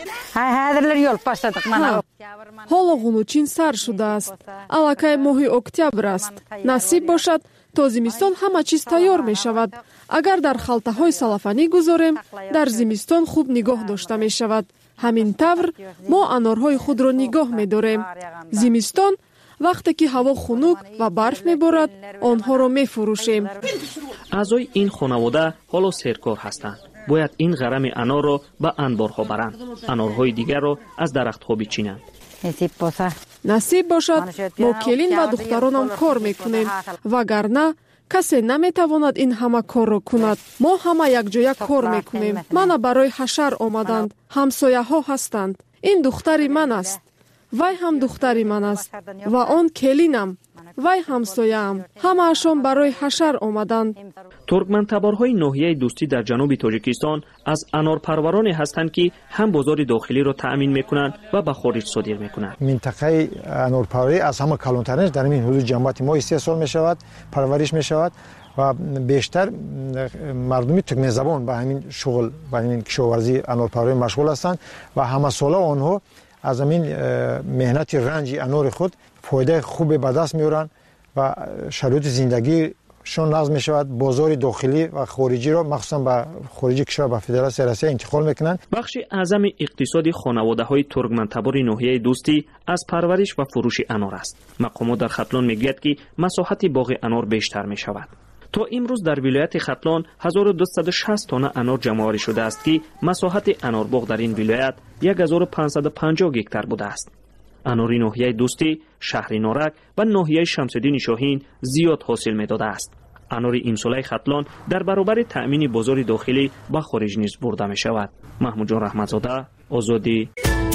Speaker 10: حالا غنوچین سر شده است. الکای ماه اکتبر است. نصیب باشد تا زمستان همه چیز تیار می شود. اگر در خلطه های سلفانی گذاریم در زمستان خوب نگاه داشته می شود. همین طور ما انارهای خود را نگاه می داریم. زمستان وقتی که هوا خنک و برف می بارد آنها را می فروشیم.
Speaker 8: اعضای این خانواده حالا سرکار هستند. باید این غرم انار را به انبارها برند. انارهای دیگر را از درختها بچینند.
Speaker 10: نصیب باشد ما کلین و دخترانم کار میکنیم، وگرنه کسی نمیتواند این همه کار را کند. ما همه یک جای کار میکنیم. من برای حشر آمدند. همسایه ها هستند. این دختری من است، وی هم دختری من است و آن کلینم، وی همسایه‌ام. همه اشان برای حشر آمدند.
Speaker 8: ترکمن تبارهای ناحیه دوستی در جنوب تاجیکستان از انار پرورانی هستند که هم بازار داخلی را تأمین میکنند و به خارج صادر میکنند.
Speaker 3: منطقه انار پروری از همه کلانترینش در این حدود جمعیت ما استحصال می شود، پرورش می شود و بیشتر مردمی ترکمن زبان به همین شغل، به همین کشاورزی انار پروری مشغول هستند و همه ساله آنها از همین مهنت رنج انار خود فایده خوب به دست میارن و شرایط زندگی شون نقض می شود، بازار داخلی و خارجی را مخصوصا به خارجی کشور به فدراسیون روسیه انتقال میکنند.
Speaker 8: بخش اعظم اقتصادی خانواده‌های ترکمن‌تبار ناحیه دوستی از پرورش و فروش انار است. مقامات در ختلان میگوید که مساحت باغ انار بیشتر می شود. تا امروز در ولایت ختلان 1260 تن انار جمع‌آوری شده است که مساحت انارباغ در این ولایت 1550 گکتار بوده است. انار ناحیه دوستی، شهر نارک و ناحیه شمس‌الدین شاهین زیاد حاصل می‌داده است. انار امساله ختلان در برابر تأمین بازار داخلی و خارج نیز برده می‌شود. محمود جان رحمتزاده، آزادی.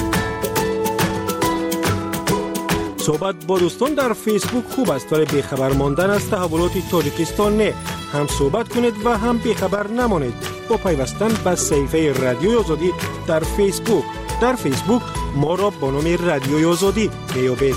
Speaker 19: صحبت با دوستان در فیسبوک خوب است ولی بیخبر ماندن از تحولات تاجیکستان نه. هم صحبت کنید و هم بیخبر نمانید با پیوستن به صفحه رادیوی آزادی در فیسبوک. در فیسبوک ما را با نام رادیوی آزادی میابید.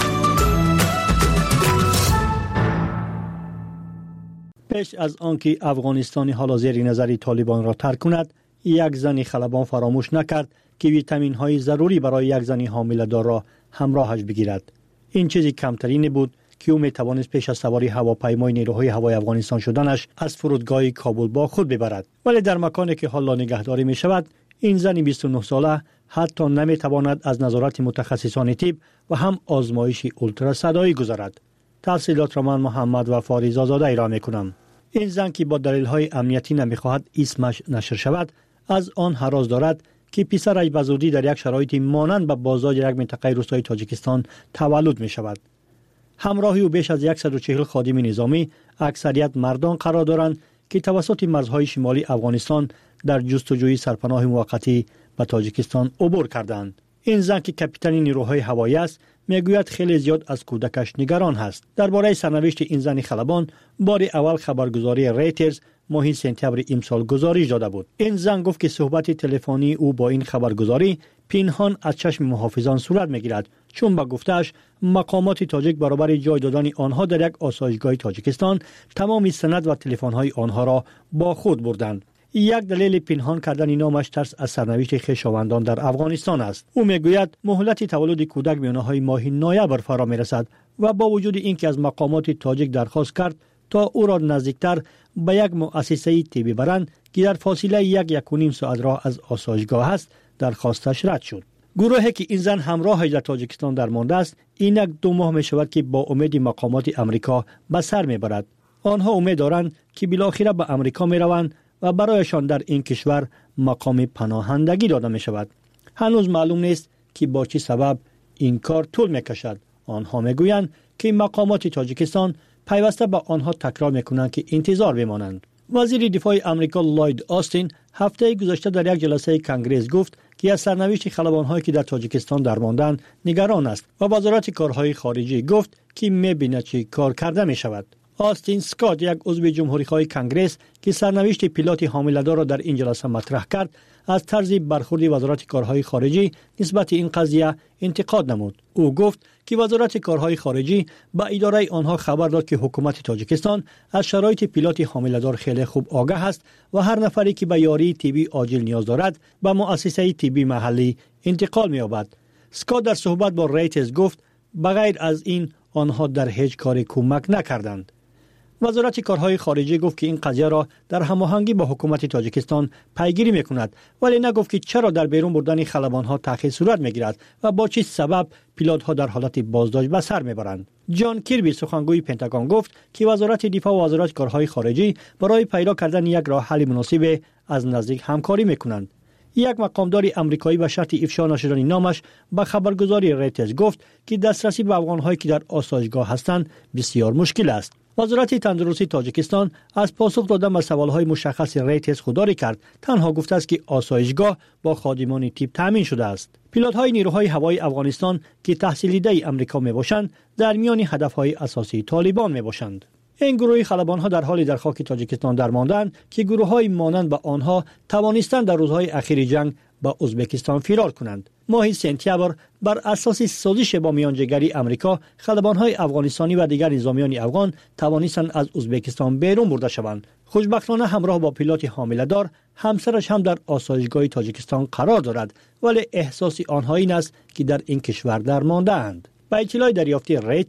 Speaker 18: پیش از آنکه افغانستانی حالا زیر نظر طالبان را ترک کند، یک زن خلبان فراموش نکرد که ویتامین های ضروری برای یک زن حامله دار را همراهش بگیرد. این چیزی کمترین بود که او می توانست پیش از سواری هواپیمای نیروهای هوایی افغانستان شدنش از فرودگاه کابل با خود ببرد. ولی در مکانی که حالا نگهداری می شود، این زن 29 ساله حتی نمی تواند از نظارت متخصصان طب و هم آزمایش اولتراسادایی گذرد. تفصیلات را من محمد و فاریز آزاده ارائه می کنم. این زن که با دلیل‌های امنیتی نمی‌خواهد اسمش نشر شود، از آن هراس دارد که پسرش به زودی در یک شرایطی مانند به بازداشت یک منطقه روستایی تاجیکستان تولد می شود. همراهی او بیش از 140 خادم نظامی، اکثریت مردان قرار دارند که توسط مرزهای شمالی افغانستان در جستجوی سرپناه موقتی به تاجیکستان عبور کردند. این زن که کاپیتان نیروهای هوایی است، میگوید خیلی زیاد از کودکش نگران است. درباره سرنوشت این زن خلبان بار اول خبرگزاری ریترز ماه سپتامبر امسال گزارش داده بود. این زن گفت که صحبت تلفنی او با این خبرگزاری پنهان از چشم محافظان صورت میگیرد، چون با گفتش مقامات تاجیک برابر جای دادن آنها در یک آسایشگاه تاجیکستان تمام سند و تلفن‌های آنها را با خود بردند. یک دلیل پنهان کردن نامش ترس از سرنوشت خویشاوندان در افغانستان است. او میگوید مهلت تولد کودک میانه‌های ماه نوامبر فرا میرسد و با وجود اینکه از مقامات تاجیک درخواست کرد تا او را نزدیکتر به یک مؤسسه طبی برند که در فاصله 1.5 ساعت راه از آسایشگاه است، درخواستش رد شد. گروهی که این زن همراهش در تاجیکستان درمانده است، اینک 2 ماه می شود که با امید مقامات امریکا به سر میبرد. آنها امید دارند که بالاخره به امریکا می روند و برایشان در این کشور مقام پناهندگی داده می شود. هنوز معلوم نیست که با چه سبب این کار طول می کشد. آنها می گویند که مقامات تاجیکستان پیوسته به آنها تکرار می کنند که انتظار بمانند. وزیر دفاع امریکا لوید آستین هفته گذشته در یک جلسه کنگره گفت که از سرنوشت خلبان‌هایی که در تاجیکستان درماندند نگران است و وزارت کارهای خارجه گفت که می‌بیند چه کار کرده می‌شود. آستین سکات، یک عضو جمهوری‌خواه کنگره که سرنوشت پیلوت حامله‌دار را در این جلسه مطرح کرد، از طرز برخورد وزارت کارهای خارجه نسبت این قضیه انتقاد نمود. او گفت که وزارت کارهای خارجه به اداره آنها خبر داد که حکومت تاجیکستان از شرایط پیلوت حامله‌دار خیلی خوب آگاه است و هر نفری که به یاری طبی عاجل نیاز دارد به مؤسسه طبی محلی انتقال می‌یابد. سکات در صحبت با ریترز گفت بغیر از این آنها در هیچ کاری کمک نکردند. وزارت کارهای خارجه گفت که این قضیه را در هماهنگی با حکومت تاجیکستان پیگیری میکند، ولی نگفت که چرا در بیرون بردن خلبانها تأخیر صورت میگیرد و با چه سبب پیلوت‌ها در حالت بازداشت به سر میبرند. جان کیربی، سخنگوی پنتاگون، گفت که وزارت دفاع و وزارت کارهای خارجه برای پیدا کردن یک راه حل مناسب از نزدیک همکاری میکنند. یک مقامدار امریکایی به شرط افشا نشدن نامش به خبرگزاری ریترز گفت که دسترسی به افغان‌هایی که در آسایشگاه هستند بسیار مشکل است. وزارت تندرستی تاجیکستان از پاسخ دادن به سوالهای مشخص ریترز خودداری کرد. تنها گفته است که آسایشگاه با خادمان طب تامین شده است. پیلوت‌های نیروهای هوایی افغانستان که تحصیل دیده امریکا میباشند در میان هدف‌های اساسی طالبان میباشند. این گروه خلبان‌ها در حالی در خاک تاجیکستان درماندند که گروه‌های مانند به آنها توانستند در روزهای اخیر جنگ به ازبکستان فرار کنند. ماه سپتامبر بر اساس سازش با میانجیگری امریکا، خلبان‌های افغانستانی و دیگر نظامیان افغان توانستند از ازبکستان بیرون برده شوند. خوشبختانه همراه با پیلوت حامله‌دار، همسرش هم در آسایشگاه تاجیکستان قرار دارد، ولی احساس آنها این است که در این کشور درمانده‌اند. با اطلاع دریافتی ریترز،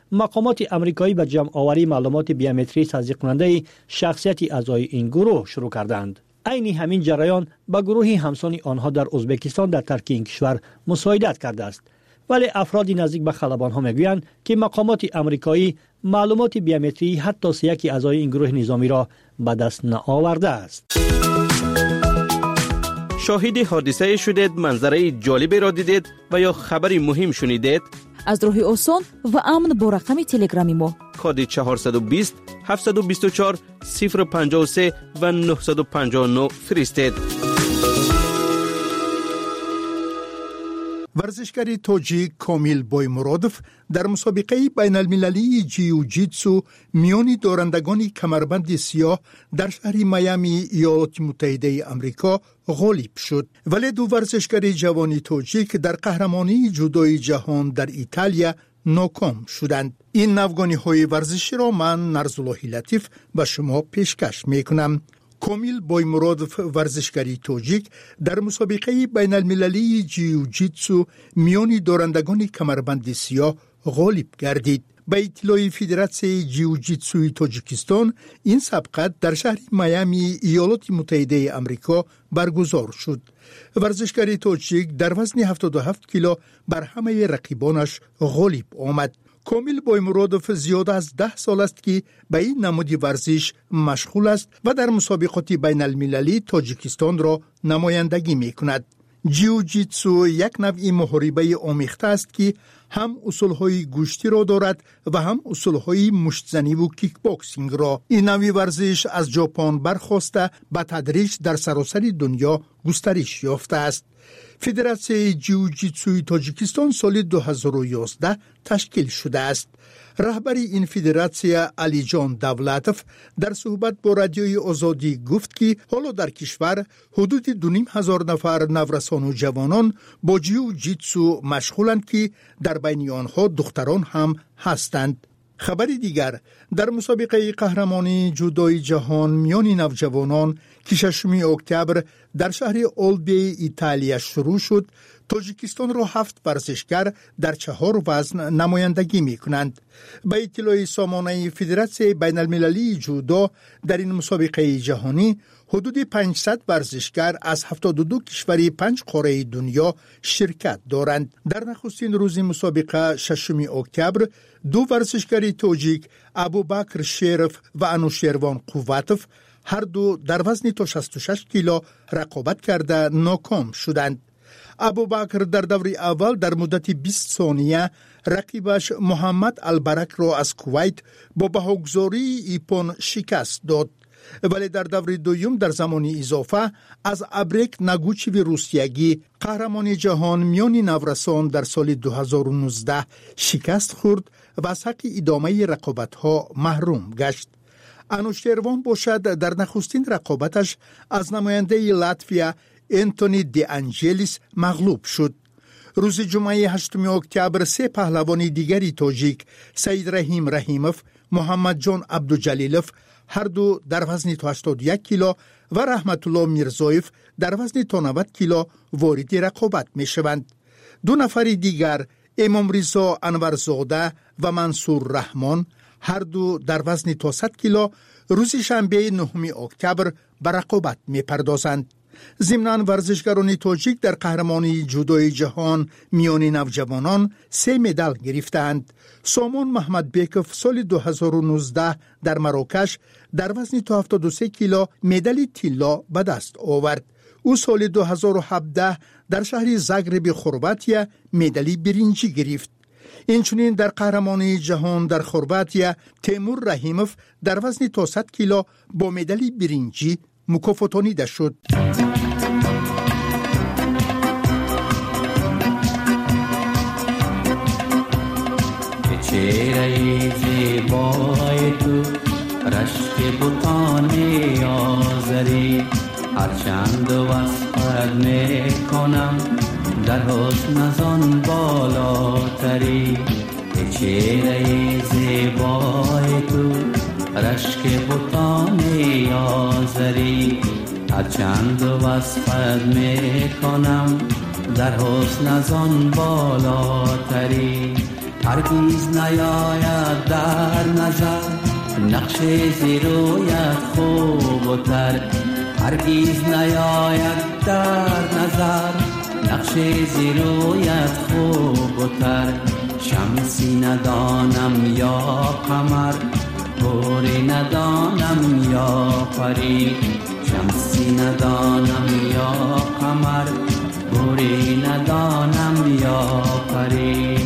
Speaker 21: مقامات آمریکایی به جمع آوری معلومات بیومتری تصدیق کننده شخصیت اعضای این گروه شروع کردند. عین همین جریان به گروه همسان آنها در ازبکستان در ترک این کشور مساعدت کرده است. ولی افرادی نزدیک به خلبان‌ها میگویند که مقامات آمریکایی معلومات بیومتری حتی یک اعضای این گروه نظامی را به دست نآورده است.
Speaker 17: شاهد حادثه شدید، منظره جالبی را دیدید و یا خبری مهم شنیدید؟
Speaker 13: از راه آسان و امن با رقم تلگرامی ما
Speaker 17: کد 420 724 053 و 959 فرستید.
Speaker 22: ورزشکار تاجیک کامیل بایمرودف در مسابقه بین المللی جیوجیتسو میان دارندگان کمربند سیاه در شهر میامی ایالات متحده آمریکا غالب شد. ولی دو ورزشکار جوان تاجیک در قهرمانی جودوی جهان در ایتالیا ناکام شدند. این نوگانی های ورزشی را من نرزالله لطیف به شما پیشکش میکنم. کامیل بایمرودف ورزشکاری تاجیک در مسابقه بین المللی جیوجیتسو میان دارندگان کمربند سیاه غالب گردید. به اطلاع فدراسیون جیوجیتسوی تاجیکستان این سبقت در شهر میامی ایالات متحده آمریکا برگزار شد. ورزشکار تاجیک در وزن 77 کیلو بر همه رقیبانش غالب آمد. کامیل بایمرودف زیاد از 10 سال است که به این نمود ورزش مشغول است و در مسابقات بین المللی تاجیکستان را نمایندگی می کند. جیوجیتسو یک نوع محاربه آمیخته است که هم اصولهای گوشتی را دارد و هم اصولهای مشتزنی و کیک باکسینگ را. این نوع ورزش از ژاپن برخاسته به تدریج در سراسر دنیا گسترش یافته است. فدراسیون جیوجیتسوی تاجیکستان سال 2011 تشکیل شده است. رهبر این فدراسیون علی جان دولتوف در صحبت با رادیوی آزادی گفت که حالا در کشور حدود 2,500 نفر نورسان و جوانان با جیوجیتسو مشغولند که در بین آنها دختران هم هستند. خبر دیگر، در مسابقه قهرمانی جودوی جهان میان نوجوانان که 6 اکتبر در شهر اولبی ایتالیا شروع شد، تاجیکستان را 7 ورزشکار در 4 وزن نمایندگی می کنند. به اطلاع سامانه فدراسیون بین المللی جودو در این مسابقه جهانی حدود 500 ورزشکار از 72 کشور 5 قاره دنیا شرکت دارند. در نخستین روز مسابقه 6 اکتبر 2 ورزشکار تاجیک ابوبکر شریف و انوشیروان قوتوف هر دو در وزن تا 66 کیلو رقابت کرده ناکام شدند. ابوبکر در دور اول در مدت 20 ثانیه رقیبش محمد البرک را از کویت با بهاگذاری ایپون شکست داد. ولی در دور دوم در زمان اضافه از ابریک نگوچوی روسیگی قهرمان جهان میان نورسان در سال 2019 شکست خورد و از حق ادامه رقابت‌ها محروم گشت. انوشیروان باشد در نخستین رقابتش از نماینده لاتویا انتونی دی انجلیس مغلوب شد. روز جمعه 8 اکتبر 3 پهلوان دیگری تاجیک سید رحیم رحیموف، محمد جان عبدالجلیلوف هر دو در وزن تا 81 کیلو و رحمت الله میرزایف در وزن تا 90 کیلو وارد رقابت می شوند. 2 نفر دیگر امام رضا انورزاده و منصور رحمان هر دو در وزن تا 100 کیلو روز شنبه 9 اکتبر به رقابت می پردازند. ضمناً ورزشکاران تاجیک در قهرمانی جودوی جهان میان نوجوانان 3 مدال گرفتند. سامان محمد بیکوف سال 2019 در مراکش در وزن تا 73 کیلو مدال طلا به دست آورد. او سال 2017 در شهر زاگرب خرواتیا مدال برنجی گرفت. اینچنین در قهرمانی جهان در خرواتیا تیمور رحیموف در وزن تا 100 کیلو با مدال برنجی مکافاتانیده شد.
Speaker 23: چهره زیبای تو رشک بوتان آذری هرچند وصفت میکنم در حسن از آن بالاتری. چهره زیبای تو رشک بوتان آذری هرچند وصفت میکنم در حسن از آن بالاتری. هرگز نیاید در نظر نقش زیرویت خوب و تر هرگز نیاید در نظر نقش زیرویت خوب و تر شمسی ندانم یا قمر گوری ندانم یا پری شمسی ندانم یا قمر گوری ندانم یا پری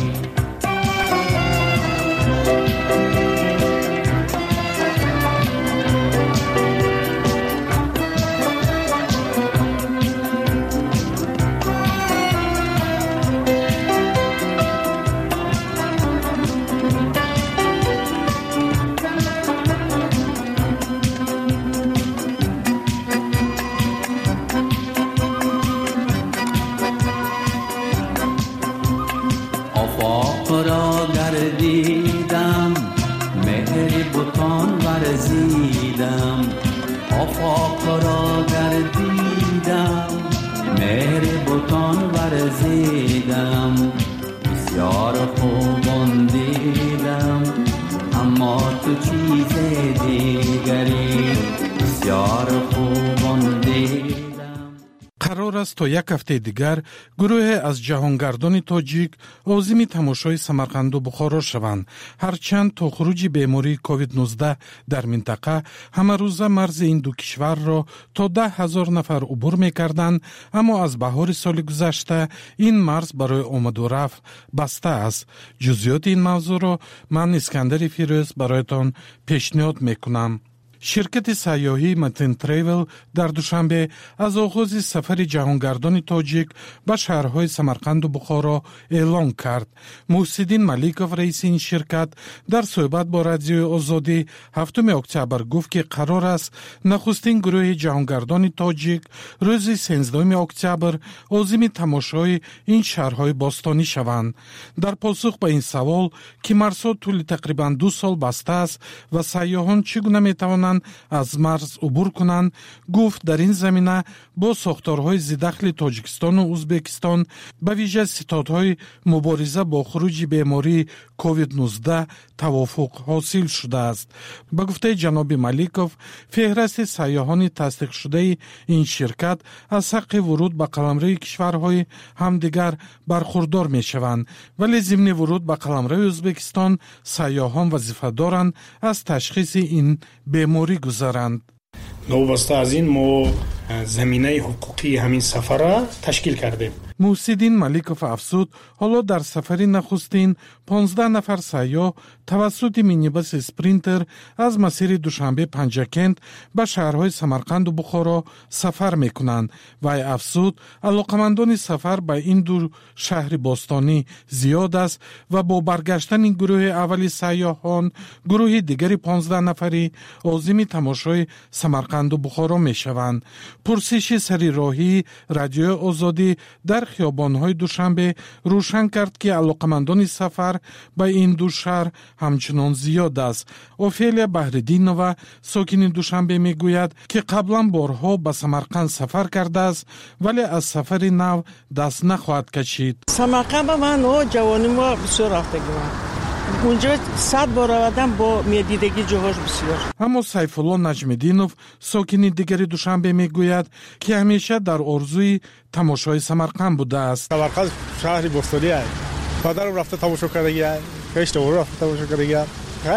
Speaker 23: آفاق را گردیدم مهر بتان ورزیدم بسیار خوبان دیدم اما تو چیز دیگری بسیار خوبان دیدم.
Speaker 2: قرار است تا یک هفته دیگر گروه از جهانگردان تاجیک عازم تماشای سمرقند و بخارا شوند. هرچند تا خروج بیماری کووید 19 در منطقه همه روزه مرز این دو کشور را تا 10,000 نفر عبور می‌کردند، اما از بهار سال گذشته این مرز برای آمد و رفت بسته است. جزئیات این موضوع را من اسکندر فیروز برایتان پیشنهاد می‌کنم. شرکت سیاحی متن تریول در دوشنبه از آغاز سفر جهانگردان تاجیک به شهرهای سمرقند و بخارا اعلان کرد. محسدین ملیکوف رئیس این شرکت در صحبت با رادیوی آزادی 7 اکتبر گفت که قرار است نخستین گروه جهانگردان تاجیک روز 13 اکتبر عازم تماشای این شهرهای باستانی شوند. در پاسخ به این سوال که مرزها طول تقریبا 2 سال بسته است و سیاحان چگونه میتوانند از مرز عبور کنند، گفت در این زمینه با ساختارهای ذی‌دخل تاجیکستان و ازبکستان به ویژه ستادهای مبارزه با خروج بیماری کووید 19 توافق حاصل شده است. به گفته جناب ملیکوف، فهرست سیاحان تصدیق شده این شرکت از حق ورود به قلمرو کشورهای همدیگر برخوردار می شوند، ولی ضمن ورود به قلمرو ازبکستان سیاحان وظیفه دارند از تشخیص این بیماری گذارند.
Speaker 5: نوبسته از این ما زمینه حقوقی همین سفر را تشکیل کردیم.
Speaker 2: محسدین ملیکوف افزود حالا در سفری نخستین 15 نفر سیاح توسط مینیبس اسپرینتر از مسیر دوشنبه پنجکند به شهرهای سمرقند و بخارا سفر میکنند و افزود علاقمندان سفر به این دو شهر باستانی زیاد است و با برگشتن این گروه اولی سیاحان گروه دیگری 15 نفری عازم تماشای سمرقند و بخارا میشوند. پرسش سری راهی رادیو آزادی در خیابان‌های دوشنبه روشن کرد که علاقمندان سفر به این دو شهر همچنان زیاد است. اوفیلیا بهردینова ساکن دوشنبه میگوید که قبلا بارها به سمرقند سفر کرده است ولی از سفر نو دست نخواهد کشید.
Speaker 6: سمرقند من جوانی ما بسیار رفتگیم. اونجا 100 بار آمدم با میدیدگی جاهاش بسیار.
Speaker 2: اما سیف الله نجمدینوف ساکن دیگری دوشنبه میگوید که همیشه در آرزوی تماشای سمرقند بوده است.
Speaker 5: سمرقند شهر باستانی است. پدرم رفته تماشا کرده، پیشتر رفته تماشا کرده.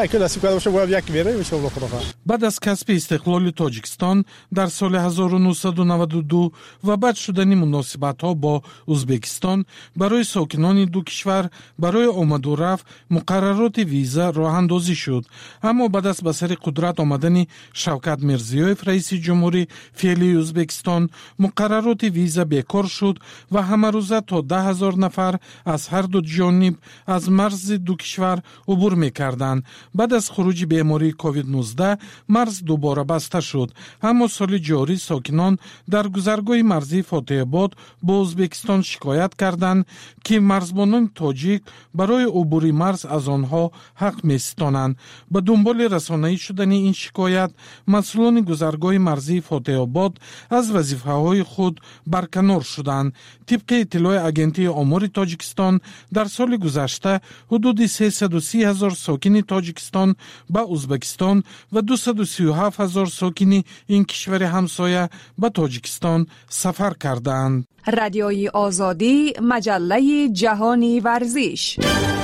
Speaker 2: بعد از کسب استقلال تاجیکستان در سال 1992 و بعد شدن مناسبت‌ها با ازبکستان برای ساکنان دو کشور برای آمد و رفت مقررات ویزا راه اندازی شد. اما بعد از به سر قدرت آمدن شوکت میرزیویف رئیس جمهوری فعلی ازبکستان مقررات ویزا بیکار شد و همه روزه تا 10,000 نفر از هر دو جانب از مرز دو کشور عبور می‌کردند. بعد از خروج بیماری کووید 19 مرز دوباره بسته شد. اما سال جاری ساکنان در گذرگاه مرزی فاتح آباد با ازبکستان شکایت کردند که مرزبانان تاجیک برای عبور مرز از آنها حق می‌ستانند. به دنبال رسانه‌ای شدن این شکایت، مسئولان گذرگاه مرزی فاتح آباد از وظیفه‌های خود برکنار شدند. طبق اطلاع اگنتی آمار تاجیکستان در سال گذشته حدود 330,000 ساکن تاجیکستان به ازبکستان و 237,000 ساکن این کشور همسایه به تاجیکستان سفر کردند.
Speaker 4: رادیوی آزادی، مجله جهانی ورزش.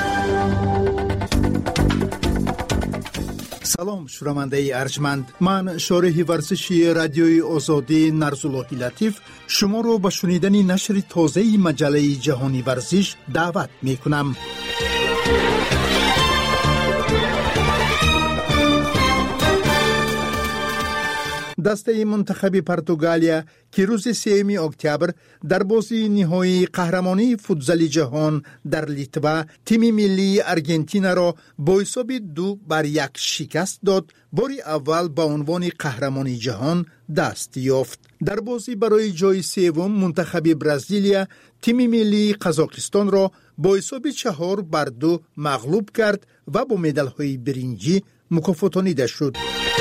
Speaker 22: سلام شنونده ارجمند، من شارح ورزشی رادیوی آزادی نرزاللهی لطیف شما رو به شنیدن نشر تازه مجله جهانی ورزش دعوت می کنم. دسته منتخب پرتغالیا که روز 3 اکتبر در بازی نهایی قهرمانی فوتبال جهان در لیتوا تیم ملی آرژانتین را با حساب 2-1 شکست داد، باری اول به عنوان قهرمانی جهان دست یافت. در بازی برای جای سوم منتخب برزیلیا تیم ملی قزاقستان را با حساب 4-2 مغلوب کرد و با مدال‌های برنجی مکافاتانیده شد.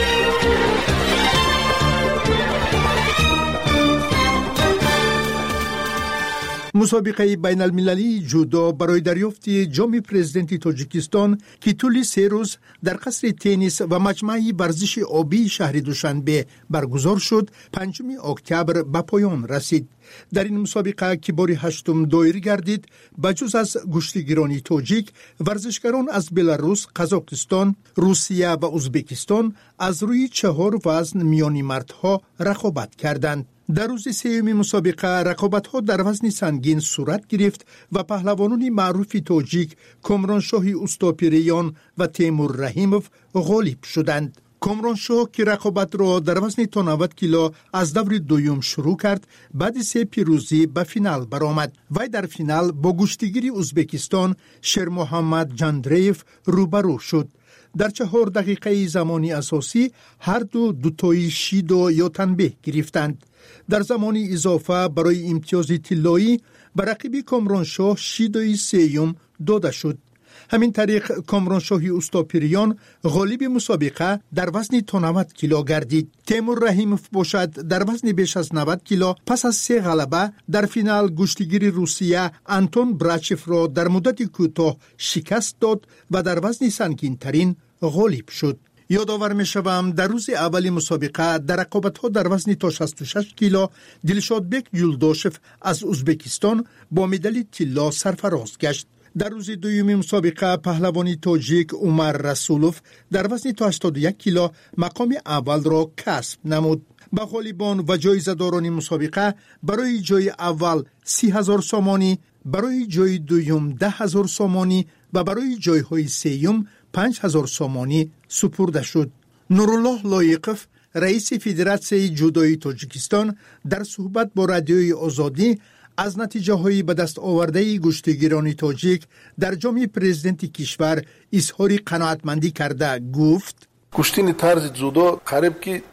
Speaker 22: مسابقه بین المللی جودو برای دریافت جام پرزیدنت تاجیکستان که طول 3 روز در قصر تنیس و مجمع ورزش آبی شهر دوشنبه برگزار شد، 5 اکتبر به پایان رسید. در این مسابقه که بار 8 دایر گردید، بجز از گشتیگیران تاجیک، ورزشکاران از بلاروس، قزاقستان، روسیه و ازبکستان از روی 4 وزن میانی مردها رقابت کردند. در روز 3 مسابقه رقابت‌ها در وزن سنگین صورت گرفت و پهلوانان معروف تاجیک کامرانشاه اوستاپیریان و تیمور رحیموف غالب شدند. کامرانشاه که رقابت را در وزن تا 90 کیلو از دور دوم شروع کرد، بعد 3 پیروزی به فینال برآمد. وی در فینال با گشتیگیر ازبکستان شیر محمد جاندریف روبرو شد. در 4 دقیقه زمانی اساسی هر دو تایی شیدو یا تنبیه گرفتند. در زمان اضافه برای امتیاز طلایی به رقیب کامرانشاه شیدوی 3 داده شد. همین طریق کامرانشاه اوستاپیریان غالب مسابقه در وزن تا 90 کیلو گردید. تیمور رحیموف باشد در وزن بیش از 90 کیلو پس از 3 غلبه در فینال گشتیگیر روسیه آنتون براچف را در مدت کوتاه شکست داد و در وزن سنگین ترین غالب شد. یادآور می‌شوم در روز اول مسابقه در رقابت‌ها در وزن تا 66 کیلو دلشادبک یولداشف از ازبکستان با مدال طلا سرفراز گشت. در روز دوم مسابقه پهلوانی تاجیک عمر رسولوف در وزن تا 81 کیلو مقام اول را کسب نمود. به غالبان و جایزه‌داران مسابقه برای جای اول 30,000 سامانی، برای جای دوم 10,000 سامانی و برای جایهای سوم 5,000 سامانی سپرده شد. نورالله لایقف رئیس فدراسیون جودوی تاجیکستان در صحبت با رادیوی آزادی از نتیجه های به دست آورده گشتیگیران تاجیک در جام پرزیدنت کشور اظهار قناعتمندی کرده گفت:
Speaker 7: گوشتین طرز جودو قریب که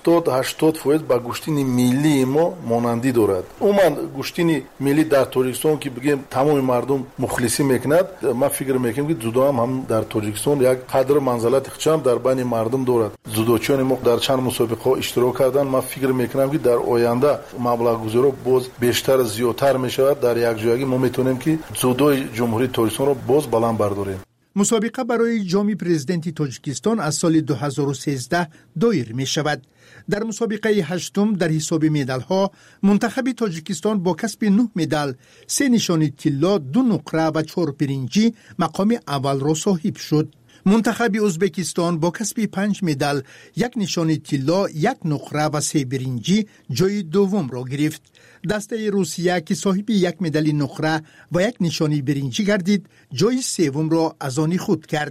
Speaker 7: 70-80% با گوشتین ملی ما مانندی دارد. عموما گوشتین ملی در تاجیکستان که بگیم تمام مردم مخلصی میکند، ما فکر میکنیم که جودو هم در تاجیکستان یک قدر منزلت خچم در بین مردم دارد. جودوچیان ما در چند مسابقه اشتراک کردن، ما فکر میکنم که در آینده مبلغ گذاری باز بیشتر زیادتر میشود. در یک جایی ما میتونیم که جودو جمهوری تاجیکستان را باز بلند برداریم.
Speaker 22: مسابقه برای جام پرزیدنت تاجیکستان از سال 2013 دایر می شود. در مسابقه 8 در حساب مدال ها منتخب تاجیکستان با کسب 9 مدال، 3 نشان طلا، 2 نقره و 4 برنجی مقام اول را صاحب شد. منتخب ازبکستان با کسب 5 مدال، 1 نشان طلا، 1 نقره و 3 برنجی جای دوم را گرفت. دسته روسیه که صاحب 1 مدال نقره و 1 نشانی برنجی گردید، جای سوم را از آن خود کرد.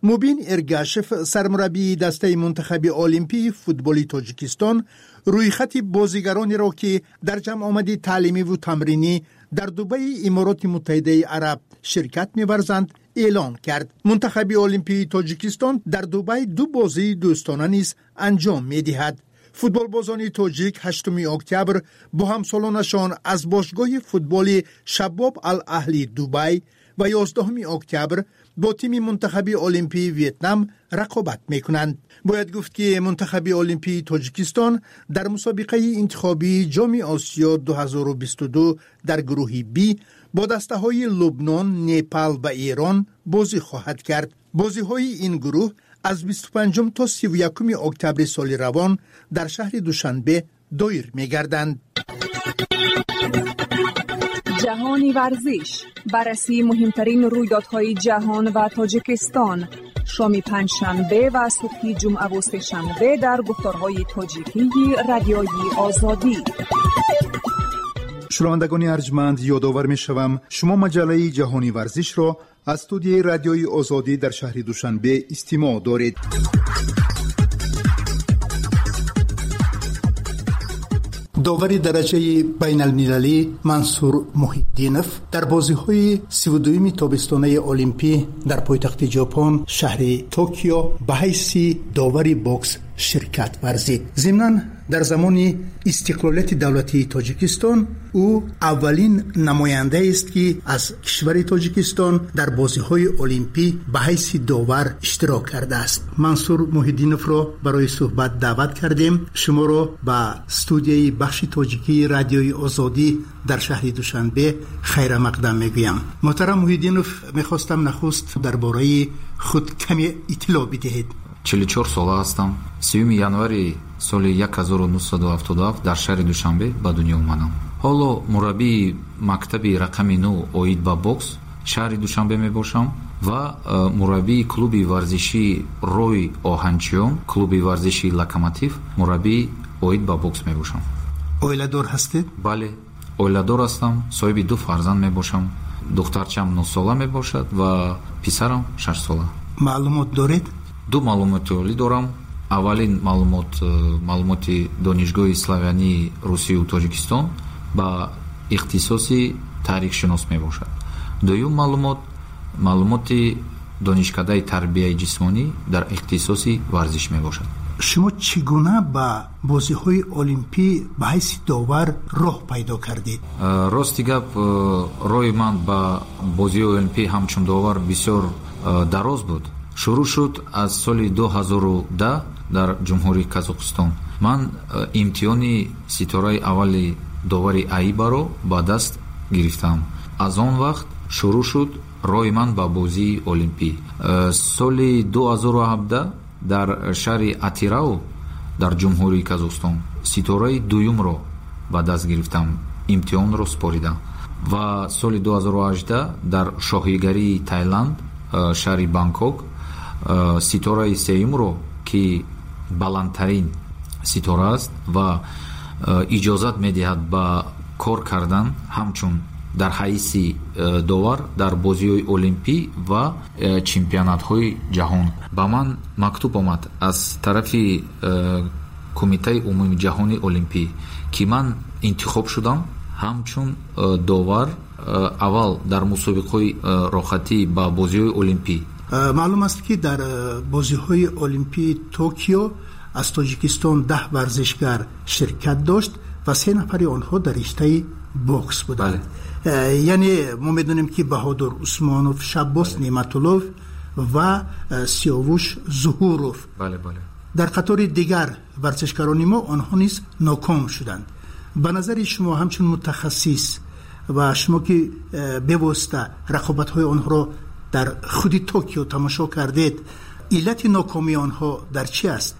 Speaker 22: مبین ارگاشف سرمربی دسته منتخب المپی فوتبالی تاجیکستان روی خط بازیگرانی را که در جمع آمدی تعلیمی و تمرینی در دبی امارات متحده عرب شرکت می‌ورزند اعلان کرد. منتخب المپی تاجیکستان در دبی 2 بازی دوستانه نیز انجام می‌دهد. فوتبال بازان تاجیک 8 اکتبر با همسالانشان از باشگاه فوتبال شباب الاهلی دبی و 11 اکتبر با تیم منتخب المپی ویتنام رقابت میکنند. باید گفت که منتخب المپی تاجیکستان در مسابقه انتخابی جام آسیا 2022 در گروه بی با دسته های لبنان، نپال و ایران بازی خواهد کرد. بازی های این گروه از 25 تا 31 اکتبر سال روان در شهر دوشنبه دایر می‌گردند.
Speaker 4: جهانی ورزش، بررسی مهمترین رویدادهای جهان و تاجیکستان، شام پنجشنبه و صبح جمعه و سه‌شنبه در گفتارهای تاجیکی رادیوی آزادی.
Speaker 22: شنوندگان ارجمند، یادآور می‌شوم شما مجله جهانی ورزش را از استودیوی رادیوی آزادی در شهر دوشنبه استماع دارید. داور درجه بین المللی منصور محی‌الدینов در بازی‌های 32 تابستانه المپی در پایتخت ژاپن شهر توکیو به حیث داور بوکس شرکت ورزید. ضمناً در زمان استقلالیت دولتی تاجیکستان او اولین نماینده است که از کشور تاجیکستان در بازی‌های المپی به حیث داور اشتراک کرده است. منصور محی‌الدینов را برای صحبت دعوت کردیم. شما را به استودیوی بخش تاجیکی رادیوی آزادی در شهر دوشنبه خیر مقدم میگویم. محترم محی‌الدینов، میخواستم نخست درباره خود کمی اطلاع بدهید.
Speaker 11: 44 ساله هستم. 3 январи соли 1977 дар шаҳри Душанбе ба дунё омадам. ҳоло мураббии мактаби рақами 9 оид ба бокс шаҳри Душанбе мебошам ва мураббии клуби варзишии Рой Оҳанчиён, клуби варзишии Локомотив, мураббии оид ба бокс мебошам.
Speaker 22: оиладор ҳастед?
Speaker 11: бале, оиладор ҳастам. соҳиби 2 фарзанд мебошам. духтарчам 9 сола мебошад ва писарам 6 сола.
Speaker 22: маълумот доред?
Speaker 11: 2 маълумоти олӣ дорам. аввалин маълумоти донишгоҳи славянии русию тоҷикистон ба ихтисоси таърихшинос мебошад. дуюм маълумоти донишкадаи тарбияи ҷисмонӣ дар ихтисоси варзиш мебошад.
Speaker 22: шумо чӣ гуна ба бозиҳои олимпӣ ба ҳайси довар роҳ пайдо кардед?
Speaker 11: рости гап, роҳи ман ба бозиҳои олимпӣ ҳамчун довар бисёр дароз буд. шурӯъ шуд аз соли 2010 дар ҷумҳурии Казоқистон. ман имтиҳони ситораи аввали довари аибаро ба даст гирифтам. аз он вақт шурӯъ шуд роҳи ман ба бозии олимпӣ. соли 2017 дар шаҳри Атирау дар ҷумҳурии Казоқистон ситораи дуюмро ба даст гирифтам, имтиҳонро спорида. ва соли 2018 дар шоҳигарии Таиланд шаҳри Бангкок ситораи сеюмро ки баландтарин ситора аст ва иҷозат медиҳад ба кор кардан ҳамчун дар ҳайси довар дар бозиҳои олимпӣ ва чемпионатҳои ҷаҳон. ба ман мактуб омад аз тарафи кумитаи умумии ҷаҳони олимпӣ ки ман интихоб шудам ҳамчун довар аввал дар мусобиқаҳои рохатӣ ба бозиҳои олимпӣ.
Speaker 22: маълум аст ки дар бозиҳои олимпии Токио аз Тоҷикистон 10 варзишгар ширкат дошт ва 3 нафари онҳо дар риштаи бокс буданд. яъне мо медонем ки Баҳодур Усмонов, Шаббос Неъматуллов ва Сиёвуш Зуҳуров дар қатори дигар варзишгарони мо онҳо низ ноком шуданд. ба назари шумо ҳамчун мутахассис ва шумо ки бевосита рақобатҳои онҳоро дар худи Токио тамошо кардед, иллати нокомии онҳо дар чӣ аст?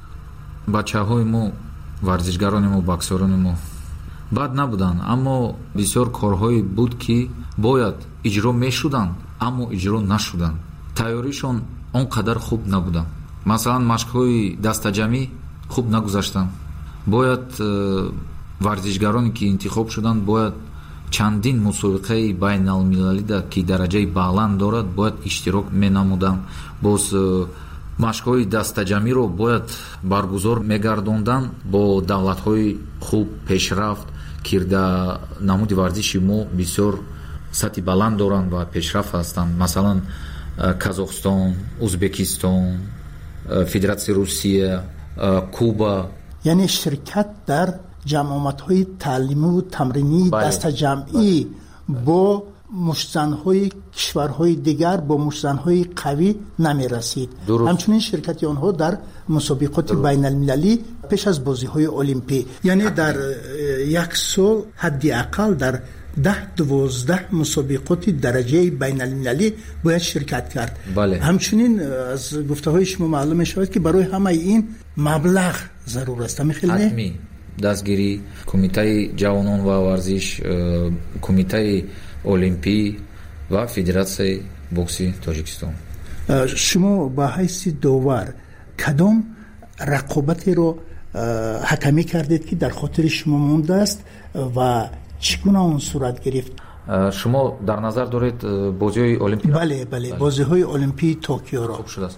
Speaker 11: бачаҳои мо, варзишгарони мо, боксёрони мо бад набуданд, аммо бисёр корҳое буд ки бояд иҷро мешуданд, аммо иҷро нашуданд. тайёришон он қадар хуб набуданд. масалан машқҳои дастаҷамӣ хуб нагузаштанд. бояд варзишгароне ки интихоб шуданд бояд чандин мусобиқаи байналмилалида ки дараҷаи баланд дорад бояд иштирок менамудам. боз машқҳои дастаҷамиро бояд баргузор мегардондан. бо давлатҳои хуб пешрафт кирда намуди варзиши мо бисёр сатҳи баланд доранд ва пешрафт ҳастанд. масалан казохстон, узбекистон, федератсияи русия, куба.
Speaker 12: яъне ширкат дар ҷамъоматҳои таълиму тамринии дастаҷамъӣ бо муштзанҳои кишварҳои дигар бо муштзанҳои қавӣ намерасид. ҳамчунин ширкати онҳо дар мусобиқоти байналмилалӣ пеш аз бозиҳои олимпӣ, яъне дар як сол ҳадди ақал дар 10-12 мусобиқоти дараҷаи байналмилалӣ бояд ширкат кард. ҳамчунин аз гуфтаҳои шумо маълум мешавад ки барои ҳамаи ин маблағ зарур аст.
Speaker 11: ҳатмӣ дастгирӣ кумитаи ҷавонон ва варзиш, кумитаи олимпӣ ва федератсияи бокси Тоҷикистон.
Speaker 12: шумо ба ҳайси довар кадом рақобатеро ҳакамӣ кардед ки дар хотири шумо мондааст ва чӣ гуна он сурат гирифт?
Speaker 11: шумо дар назар доред бозиҳои олимпӣ?
Speaker 12: бале бозиҳои олимпии Токиоро.
Speaker 11: хуб шудааст.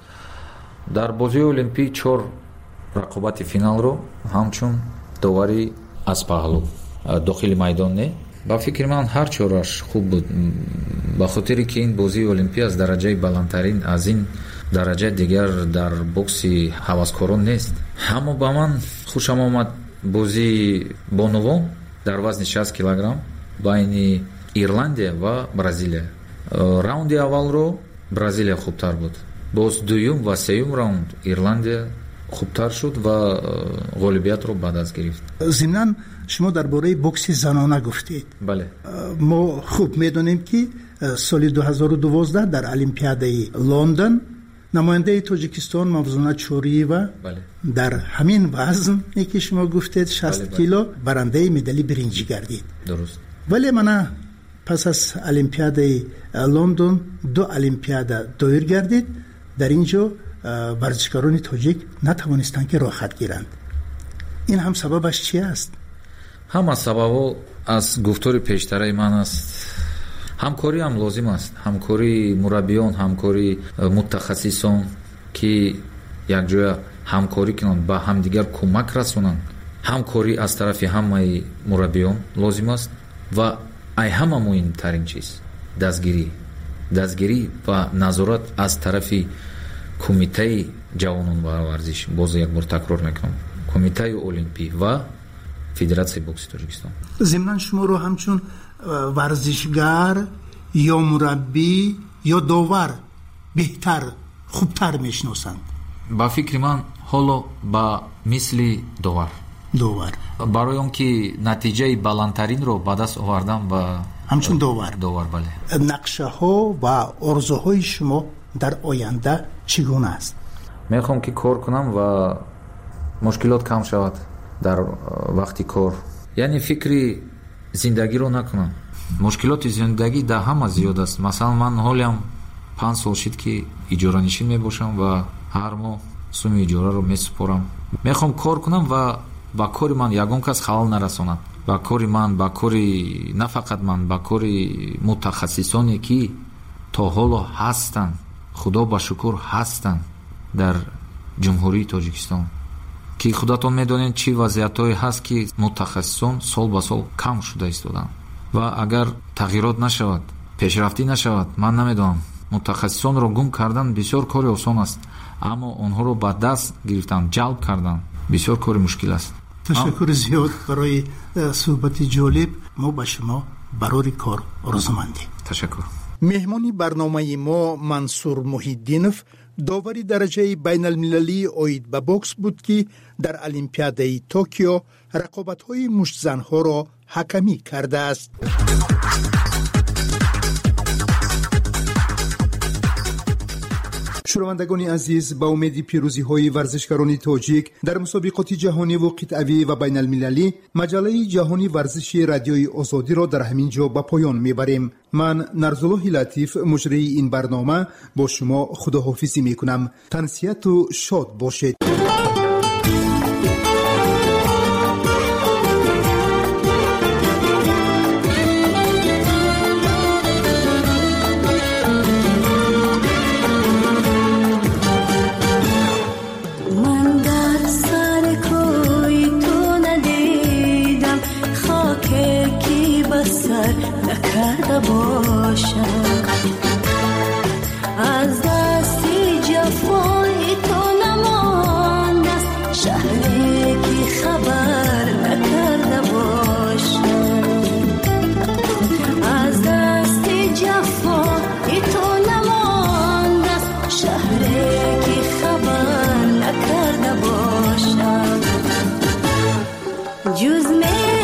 Speaker 11: дар бозиҳои олимпӣ 4 рақобати финалро ҳамчун довари аз паҳлӯ дохили майдон не. ба фикри ман ҳар чораш хуб буд, ба хотире ки ин бозии олимпӣ аз дараҷаи баландтарин аз ин дараҷа дигар дар бокси ҳаваскорон нест. ҳамо ба ман хушам омад бозии бонувон дар вазни 60 килограмм байни Ирландия ва Бразилия. раунди аввалро Бразилия хубтар буд. боз дуюм ва сеюм раунд Ирландия хубтар шуд ва ғолибиятро ба даст гирифт.
Speaker 12: зимнан шумо дар бораи бокси занона гуфтед.
Speaker 11: бале
Speaker 12: мо хуб медонем ки соли 2012 дар олимпиадаи Лондон намояндаи Тоҷикистон Мавзуна Чориева дар ҳамин вазне ки шумо гуфтед 60 кило барандаи медали биринҷӣ гардид.
Speaker 11: дуруст.
Speaker 12: вале мана пас аз олимпиадаи Лондон 2 олимпиада доир гардид. дар ин ҷо варзишгарони тоҷик натавонистанд ки роҳат гиранд. ин ҳам сабабаш чи аст?
Speaker 11: ҳама сабабо аз гуфтори пештараи ман аст. ҳамкорӣ ҳам лозим аст. ҳамкории мураббиён, ҳамкории мутахассисон ки якҷоя ҳамкорӣ кунанд, ба ҳамдигар кӯмак расонанд. ҳамкорӣ аз тарафи ҳамаи мураббиён лозим аст ва ай ҳама муҳимтарин чиз дастгирӣ ва назорат аз тарафи кумитаи ҷавонон ва варзиш. боз як бор такрор мекунам, кумитаи олимпӣ ва федератсияи бокси Тоҷикистон.
Speaker 12: зимнан шуморо ҳамчун варзишгар ё мураббӣ ё довар беҳтар хубтар мешиносанд?
Speaker 11: ба фикри ман ҳоло ба мисли довар барои он ки натиҷаи баландтаринро ба даст овардан ба
Speaker 12: ҳамчун довар.
Speaker 11: бале.
Speaker 12: нақшаҳо ва орзуҳои шумо дар оянда чӣ гуна аст?
Speaker 11: мехоҳам ки кор кунам ва мушкилот кам шавад дар вақти кор. яъне фикри зиндагиро накунам. мушкилоти зиндагӣ дар ҳама зиёд аст. масалан ман ҳолиам 5 сол шид ки иҷоранишин мебошам ва ҳар моҳ суми иҷораро месупорам. мехоҳам кор кунам ва ба кори ман ягон кас халал нарасонад. ба кори ман, ба кори на фақат ман, ба кори мутахассисоне ки то ҳоло ҳастанд, худо ба шукр ҳастанд дар ҷумҳурии Тоҷикистон, ки худатон медонед чӣ вазъиятҳое ҳаст ки мутахассисон сол ба сол кам шуда истоданд. ва агар тағйирот нашавад, пешрафтӣ нашавад, ман намедонам, мутахассисонро гум кардан бисёр кори осон аст, аммо онҳоро ба даст гирифтан, ҷалб кардан бисёр кори мушкил аст.
Speaker 12: ташаккури зиёд барои суҳбати ҷолиб. мо ба шумо барори кор орзумандем.
Speaker 11: ташаккур.
Speaker 22: меҳмони барномаи мо Мансур Муҳиддинов довари дараҷаи байналмилалии оид ба бокс буд ки дар олимпиадаи Токио рақобатҳои муштзанҳоро ҳакамӣ кардааст. шунавандагони азиз, ба умеди пирӯзиҳои варзишгарони тоҷик дар мусобиқоти ҷаҳониву қитъавӣ ва байналмилалӣ, маҷалаи ҷаҳони варзиши радиои озодиро дар ҳамин ҷо ба поён мебарем. ман Нарзуллоҳи Латиф, муҷрии ин барнома, бо шумо худоҳофизӣ мекунам. тансияту шод бошед.
Speaker 20: خبر نکرده باشم. از دستی جفای تو نمانده است شهری که خبر نکرده باشم. از دستی جفای تو نمانده است شهری که خبر نکرده باشم. جز